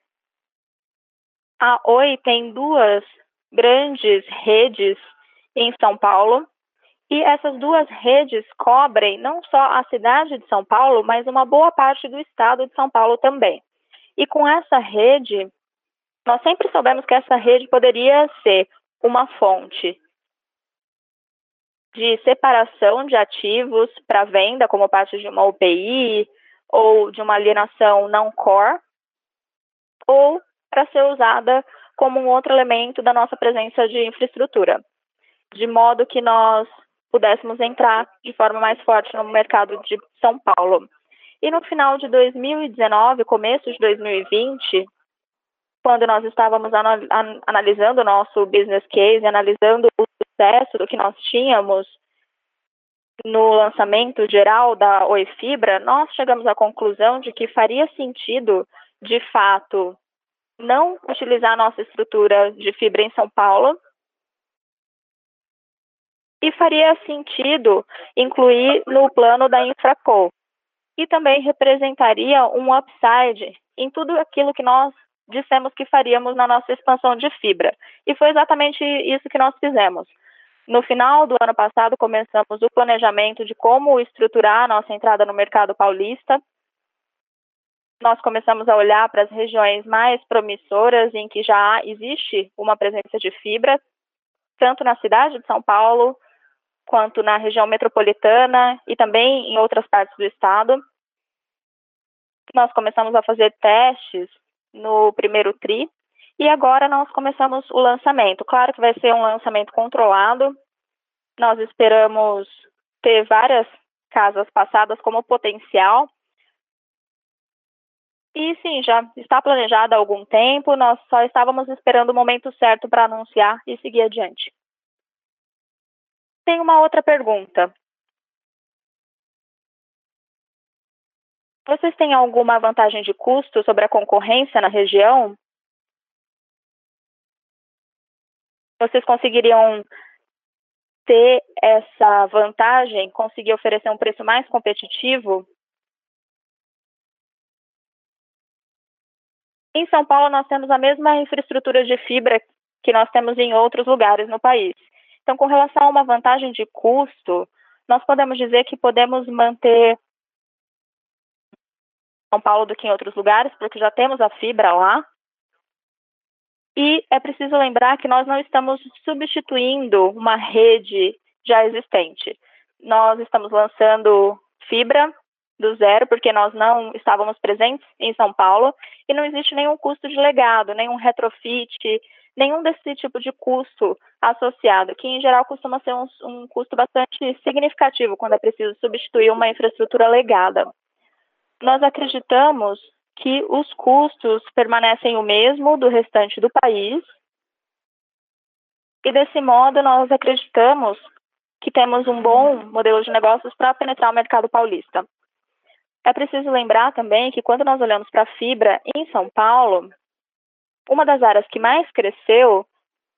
A Oi tem 2 grandes redes em São Paulo, e essas 2 redes cobrem não só a cidade de São Paulo, mas uma boa parte do estado de São Paulo também. E com essa rede, nós sempre soubemos que essa rede poderia ser uma fonte de separação de ativos para venda, como parte de uma UPI ou de uma alienação não core, ou para ser usada como um outro elemento da nossa presença de infraestrutura, de modo que nós pudéssemos entrar de forma mais forte no mercado de São Paulo. E no final de 2019, começo de 2020, quando nós estávamos analisando o nosso business case, analisando o sucesso do que nós tínhamos no lançamento geral da Oi Fibra, nós chegamos à conclusão de que faria sentido, de fato, não utilizar a nossa estrutura de fibra em São Paulo e faria sentido incluir no plano da InfraCo. E também representaria um upside em tudo aquilo que nós dissemos que faríamos na nossa expansão de fibra. E foi exatamente isso que nós fizemos. No final do ano passado, começamos o planejamento de como estruturar a nossa entrada no mercado paulista. Nós começamos a olhar para as regiões mais promissoras em que já existe uma presença de fibra, tanto na cidade de São Paulo, quanto na região metropolitana e também em outras partes do estado. Nós começamos a fazer testes no primeiro TRI e agora nós começamos o lançamento. Claro que vai ser um lançamento controlado. Nós esperamos ter várias casas passadas como potencial. E sim, já está planejado há algum tempo, nós só estávamos esperando o momento certo para anunciar e seguir adiante. Tem uma outra pergunta. Vocês têm alguma vantagem de custo sobre a concorrência na região? Vocês conseguiriam ter essa vantagem, conseguir oferecer um preço mais competitivo? Em São Paulo, nós temos a mesma infraestrutura de fibra que nós temos em outros lugares no país. Então, com relação a uma vantagem de custo, nós podemos dizer que podemos manter São Paulo do que em outros lugares, porque já temos a fibra lá. E é preciso lembrar que nós não estamos substituindo uma rede já existente. Nós estamos lançando fibra do zero, porque nós não estávamos presentes em São Paulo, e não existe nenhum custo de legado, nenhum retrofit, nenhum desse tipo de custo associado, que em geral costuma ser um custo bastante significativo quando é preciso substituir uma infraestrutura legada. Nós acreditamos que os custos permanecem o mesmo do restante do país, e desse modo nós acreditamos que temos um bom modelo de negócios para penetrar o mercado paulista. É preciso lembrar também que quando nós olhamos para a fibra em São Paulo, uma das áreas que mais cresceu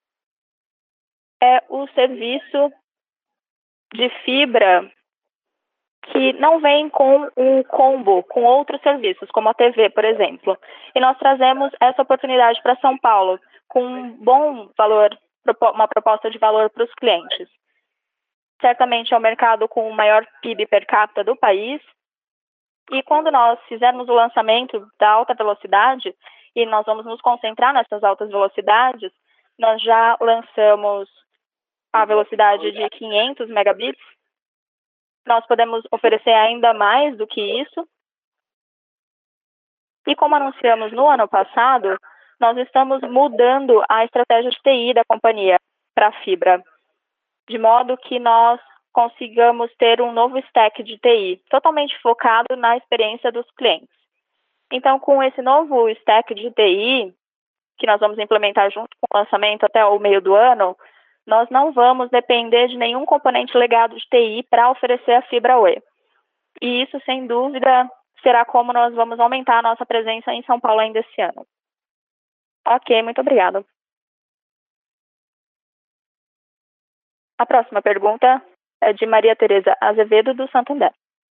é o serviço de fibra que não vem com um combo com outros serviços, como a TV, por exemplo. E nós trazemos essa oportunidade para São Paulo com um bom valor, uma proposta de valor para os clientes. Certamente é o mercado com o maior PIB per capita do país. E quando nós fizermos o lançamento da alta velocidade, e nós vamos nos concentrar nessas altas velocidades, nós já lançamos a velocidade de 500 megabits. Nós podemos oferecer ainda mais do que isso. E como anunciamos no ano passado, nós estamos mudando a estratégia de TI da companhia para a fibra, de modo que nós consigamos ter um novo stack de TI, totalmente focado na experiência dos clientes. Então, com esse novo stack de TI, que nós vamos implementar junto com o lançamento até o meio do ano, nós não vamos depender de nenhum componente legado de TI para oferecer a fibra UE. E isso, sem dúvida, será como nós vamos aumentar a nossa presença em São Paulo ainda esse ano. Ok, muito obrigada. A próxima pergunta é de Maria Tereza Azevedo, do Santander.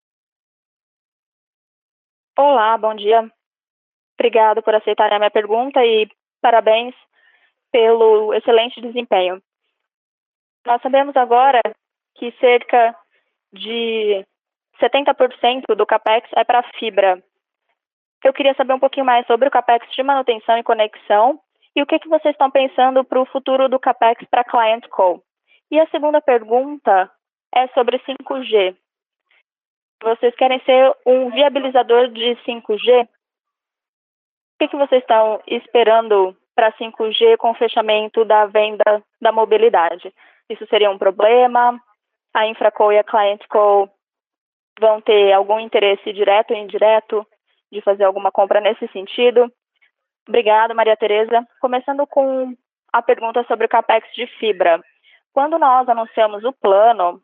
Olá, bom dia. Obrigado por aceitarem a minha pergunta e parabéns pelo excelente desempenho. Nós sabemos agora que cerca de 70% do CAPEX é para fibra. Eu queria saber um pouquinho mais sobre o CAPEX de manutenção e conexão e o que vocês estão pensando para o futuro do CAPEX para Client Call. E a segunda pergunta é sobre 5G. Vocês querem ser um viabilizador de 5G? O que vocês estão esperando para 5G com o fechamento da venda da mobilidade? Isso seria um problema? A InfraCo e a ClientCo vão ter algum interesse direto ou indireto de fazer alguma compra nesse sentido? Obrigada, Maria Tereza. Começando com a pergunta sobre o CAPEX de fibra. Quando nós anunciamos o plano,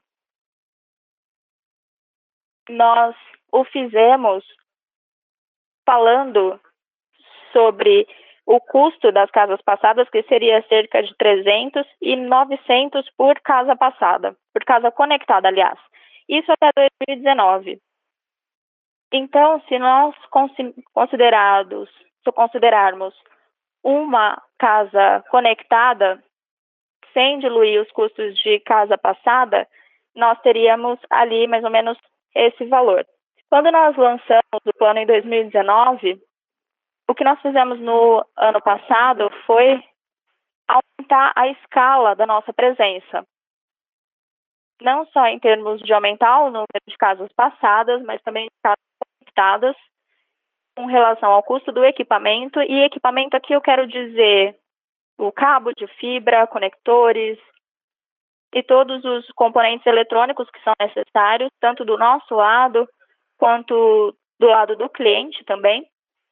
nós o fizemos falando sobre o custo das casas passadas, que seria cerca de 300 e 900 por casa passada, por casa conectada, aliás. Isso até 2019. Então, se nós considerarmos uma casa conectada, sem diluir os custos de casa passada, nós teríamos ali mais ou menos esse valor. Quando nós lançamos o plano em 2019, o que nós fizemos no ano passado foi aumentar a escala da nossa presença. Não só em termos de aumentar o número de casas passadas, mas também de casas conectadas, com relação ao custo do equipamento. E equipamento aqui eu quero dizer o cabo de fibra, conectores e todos os componentes eletrônicos que são necessários, tanto do nosso lado quanto do lado do cliente também.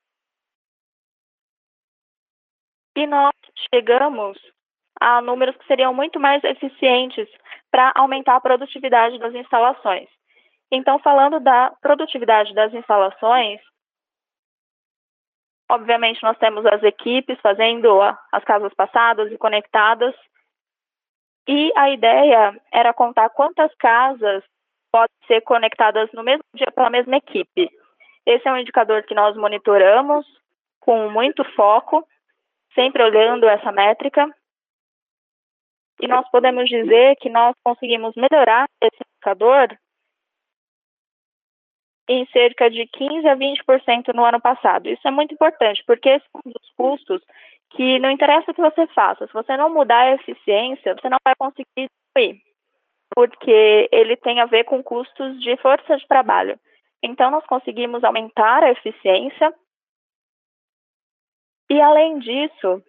E nós chegamos a números que seriam muito mais eficientes para aumentar a produtividade das instalações. Então, falando da produtividade das instalações, obviamente nós temos as equipes fazendo as casas passadas e conectadas, e a ideia era contar quantas casas podem ser conectadas no mesmo dia pela mesma equipe. Esse é um indicador que nós monitoramos com muito foco, sempre olhando essa métrica, e nós podemos dizer que nós conseguimos melhorar esse indicador em cerca de 15% a 20% no ano passado. Isso é muito importante, porque esse é um dos custos que não interessa o que você faça. Se você não mudar a eficiência, você não vai conseguir diminuir, porque ele tem a ver com custos de força de trabalho. Então, nós conseguimos aumentar a eficiência e, além disso,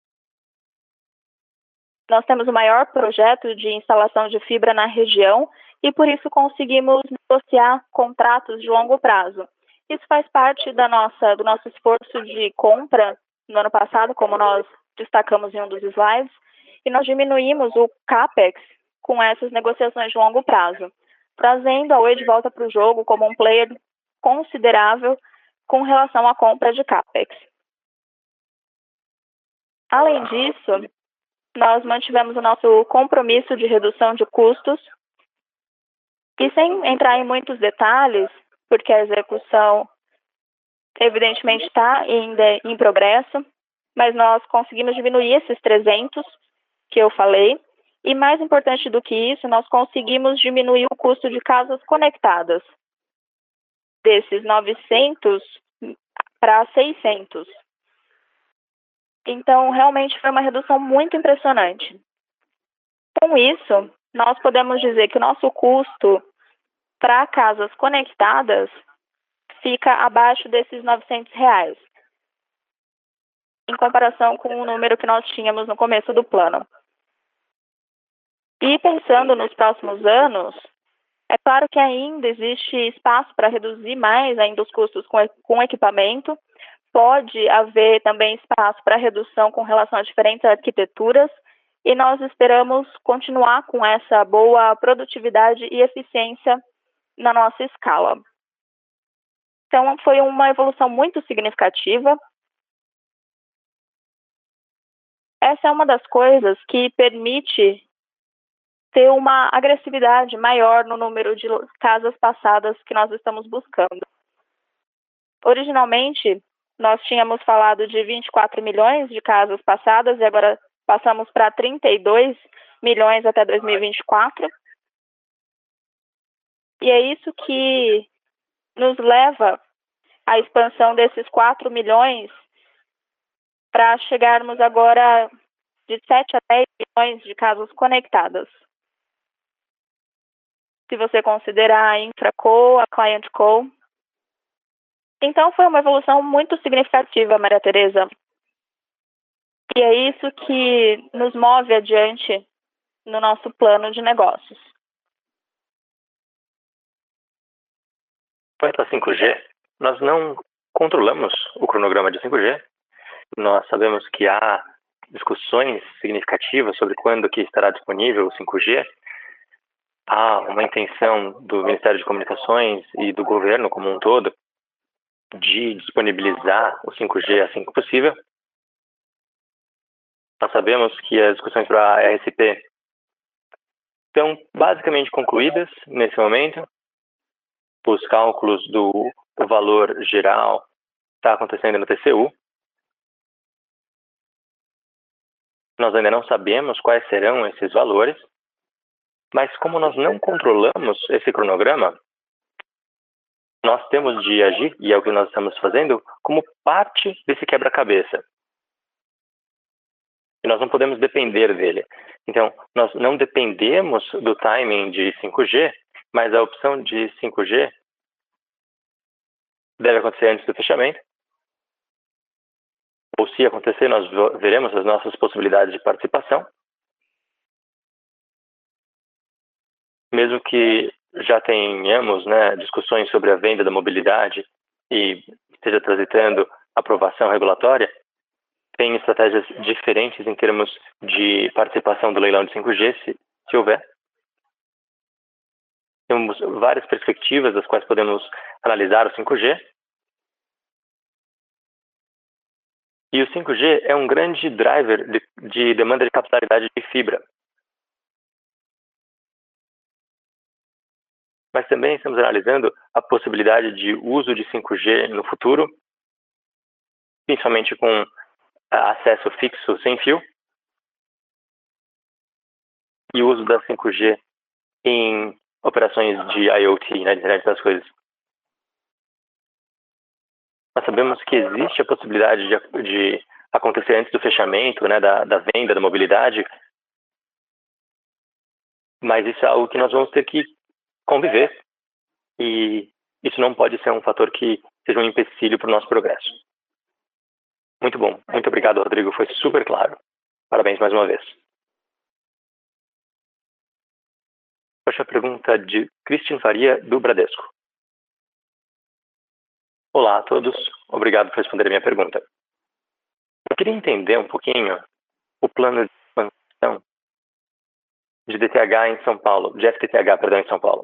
nós temos o maior projeto de instalação de fibra na região e, por isso, conseguimos negociar contratos de longo prazo. Isso faz parte do nosso esforço de compra no ano passado, como nós destacamos em um dos slides, e nós diminuímos o CAPEX com essas negociações de longo prazo, trazendo a Oi de volta para o jogo como um player considerável com relação à compra de CAPEX. Além disso, nós mantivemos o nosso compromisso de redução de custos e, sem entrar em muitos detalhes, porque a execução evidentemente está ainda em progresso, mas nós conseguimos diminuir esses 300 que eu falei e, mais importante do que isso, nós conseguimos diminuir o custo de casas conectadas desses 900 para 600. Então, realmente foi uma redução muito impressionante. Com isso, nós podemos dizer que o nosso custo para casas conectadas fica abaixo desses R$900, em comparação com o número que nós tínhamos no começo do plano. E pensando nos próximos anos, é claro que ainda existe espaço para reduzir mais ainda os custos com equipamento. Pode haver também espaço para redução com relação a diferentes arquiteturas e nós esperamos continuar com essa boa produtividade e eficiência na nossa escala. Então, foi uma evolução muito significativa. Essa é uma das coisas que permite ter uma agressividade maior no número de casas passadas que nós estamos buscando. Originalmente, nós tínhamos falado de 24 milhões de casas passadas e agora passamos para 32 milhões até 2024. E é isso que nos leva à expansão desses 4 milhões para chegarmos agora de 7 a 10 milhões de casas conectadas. Se você considerar a InfraCo, a ClientCo. Então, foi uma evolução muito significativa, Maria Tereza. E é isso que nos move adiante no nosso plano de negócios. Quanto a 5G, nós não controlamos o cronograma de 5G. Nós sabemos que há discussões significativas sobre quando que estará disponível o 5G. Há uma intenção do Ministério de Comunicações e do governo como um todo de disponibilizar o 5G assim que possível. Nós sabemos que as discussões para a RSP estão basicamente concluídas nesse momento. Os cálculos do valor geral estão acontecendo no TCU. Nós ainda não sabemos quais serão esses valores, mas como nós não controlamos esse cronograma, nós temos de agir, e é o que nós estamos fazendo, como parte desse quebra-cabeça. E nós não podemos depender dele. Então, nós não dependemos do timing de 5G, mas a opção de 5G deve acontecer antes do fechamento. Ou se acontecer, nós veremos as nossas possibilidades de participação. Mesmo que já tenhamos discussões sobre a venda da mobilidade e esteja transitando aprovação regulatória, tem estratégias diferentes em termos de participação do leilão de 5G, se houver. Temos várias perspectivas das quais podemos analisar o 5G. E o 5G é um grande driver de demanda de capilaridade de fibra. Mas também estamos analisando a possibilidade de uso de 5G no futuro, principalmente com acesso fixo sem fio, e o uso da 5G em operações de IoT, na internet das coisas. Nós sabemos que existe a possibilidade de acontecer antes do fechamento, da venda, da mobilidade, mas isso é algo que nós vamos ter que conviver. E isso não pode ser um fator que seja um empecilho para o nosso progresso. Muito bom. Muito obrigado, Rodrigo. Foi super claro. Parabéns mais uma vez. Próxima pergunta de Christian Faria, do Bradesco. Olá a todos. Obrigado por responder a minha pergunta. Eu queria entender um pouquinho o plano de expansão de DTH em São Paulo, de FTTH, perdão, em São Paulo.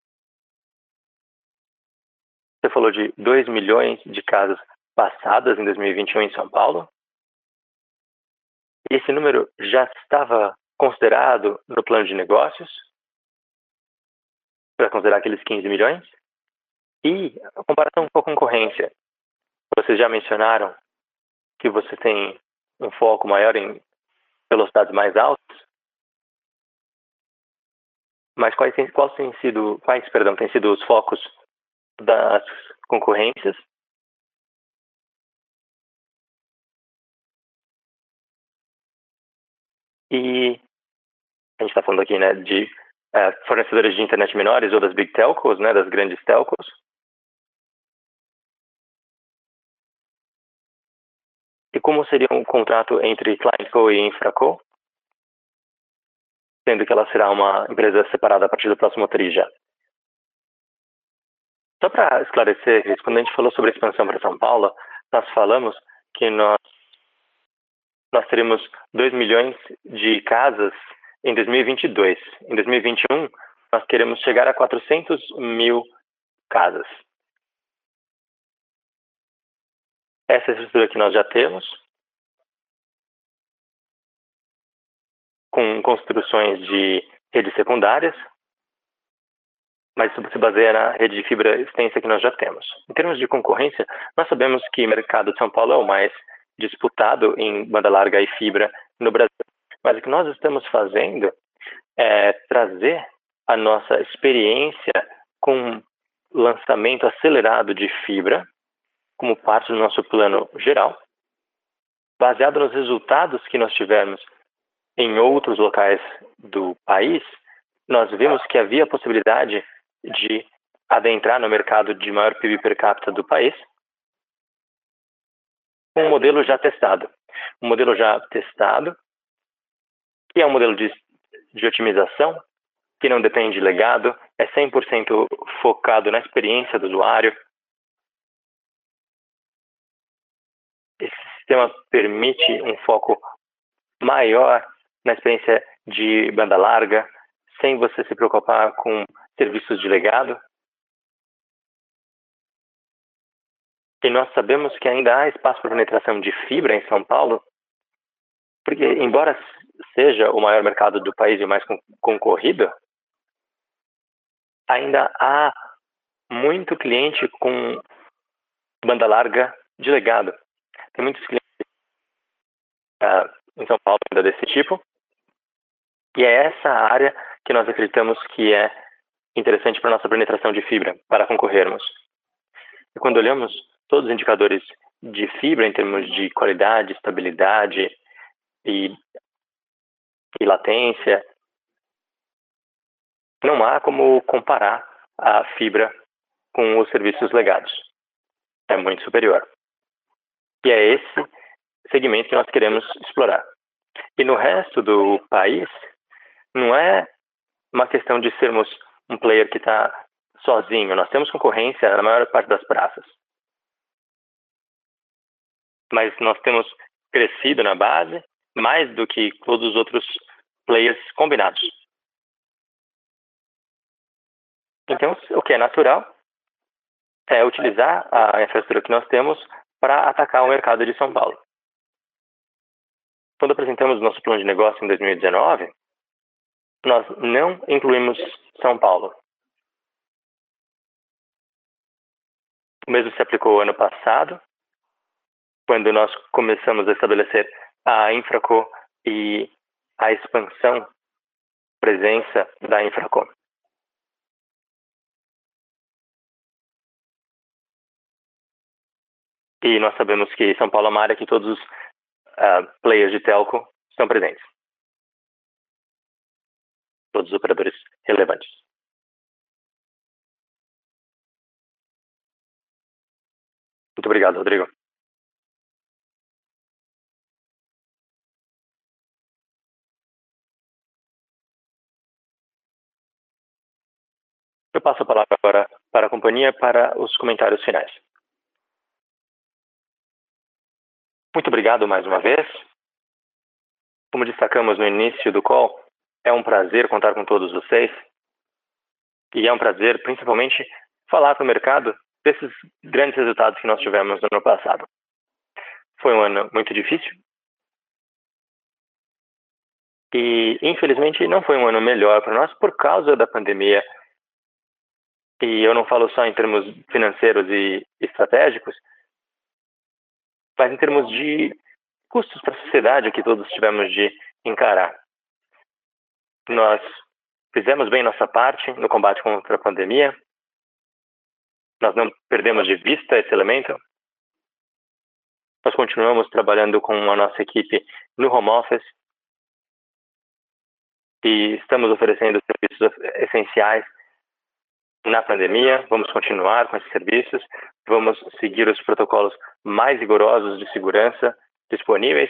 Você falou de 2 milhões de casas passadas em 2021 em São Paulo. E esse número já estava considerado no plano de negócios, para considerar aqueles 15 milhões? E a comparação com a concorrência. Vocês já mencionaram que você tem um foco maior em velocidades mais altas, mas quais têm sido os focos das concorrências? E a gente está falando aqui, né, de fornecedores de internet menores ou das big telcos, né, das grandes telcos. E como seria um contrato entre ClientCo e InfraCo, sendo que ela será uma empresa separada a partir do próximo TRI já? Só para esclarecer, quando a gente falou sobre a expansão para São Paulo, nós falamos que nós teremos 2 milhões de casas em 2022. Em 2021, nós queremos chegar a 400 mil casas. Essa é a estrutura que nós já temos, com construções de redes secundárias, mas isso se baseia na rede de fibra extensa que nós já temos. Em termos de concorrência, nós sabemos que o mercado de São Paulo é o mais disputado em banda larga e fibra no Brasil. Mas o que nós estamos fazendo é trazer a nossa experiência com lançamento acelerado de fibra como parte do nosso plano geral, baseado nos resultados que nós tivemos em outros locais do país. Nós vimos que havia a possibilidade de adentrar no mercado de maior PIB per capita do país com um modelo já testado. Um modelo já testado, que é um modelo de otimização, que não depende de legado, é 100% focado na experiência do usuário. Esse sistema permite um foco maior na experiência de banda larga, sem você se preocupar com serviços de legado. E nós sabemos que ainda há espaço para penetração de fibra em São Paulo, porque, embora seja o maior mercado do país e o mais concorrido, ainda há muito cliente com banda larga de legado. Tem muitos clientes em São Paulo ainda desse tipo, e é essa área que nós acreditamos que é interessante para a nossa penetração de fibra, para concorrermos. E quando olhamos todos os indicadores de fibra em termos de qualidade, estabilidade e latência, não há como comparar a fibra com os serviços legados. É muito superior. E é esse segmento que nós queremos explorar. E no resto do país, não é uma questão de sermos um player que está sozinho. Nós temos concorrência na maior parte das praças. Mas nós temos crescido na base mais do que todos os outros players combinados. Então, o que é natural é utilizar a infraestrutura que nós temos para atacar o mercado de São Paulo. Quando apresentamos o nosso plano de negócio em 2019, nós não incluímos São Paulo. O mesmo se aplicou ano passado, quando nós começamos a estabelecer a InfraCo e a expansão, presença da InfraCo. E nós sabemos que São Paulo é uma área que todos os players de telco estão presentes. Todos os operadores relevantes. Muito obrigado, Rodrigo. Eu passo a palavra agora para a companhia para os comentários finais. Muito obrigado mais uma vez. Como destacamos no início do call, é um prazer contar com todos vocês. E é um prazer, principalmente, falar para o mercado desses grandes resultados que nós tivemos no ano passado. Foi um ano muito difícil. E, infelizmente, não foi um ano melhor para nós por causa da pandemia. E eu não falo só em termos financeiros e estratégicos, mas em termos de custos para a sociedade que todos tivemos de encarar. Nós fizemos bem nossa parte no combate contra a pandemia. Nós não perdemos de vista esse elemento. Nós continuamos trabalhando com a nossa equipe no home office e estamos oferecendo serviços essenciais na pandemia. Vamos continuar com esses serviços, vamos seguir os protocolos mais rigorosos de segurança disponíveis.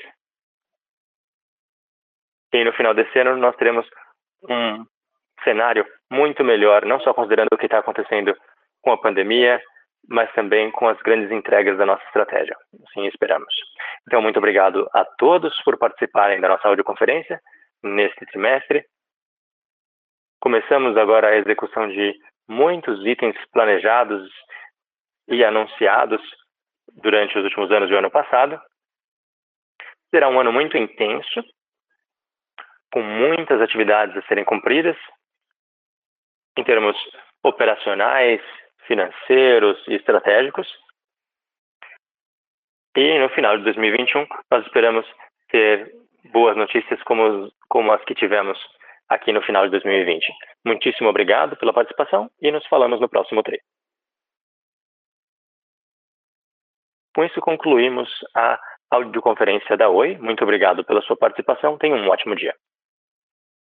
E no final desse ano nós teremos um cenário muito melhor, não só considerando o que está acontecendo com a pandemia, mas também com as grandes entregas da nossa estratégia. Assim esperamos. Então, muito obrigado a todos por participarem da nossa audioconferência neste trimestre. Começamos agora a execução de muitos itens planejados e anunciados durante os últimos anos do ano passado. Será um ano muito intenso, com muitas atividades a serem cumpridas, em termos operacionais, financeiros e estratégicos. E no final de 2021, nós esperamos ter boas notícias como as que tivemos aqui no final de 2020. Muitíssimo obrigado pela participação e nos falamos no próximo TRI. Com isso, concluímos a audioconferência da Oi. Muito obrigado pela sua participação. Tenha um ótimo dia.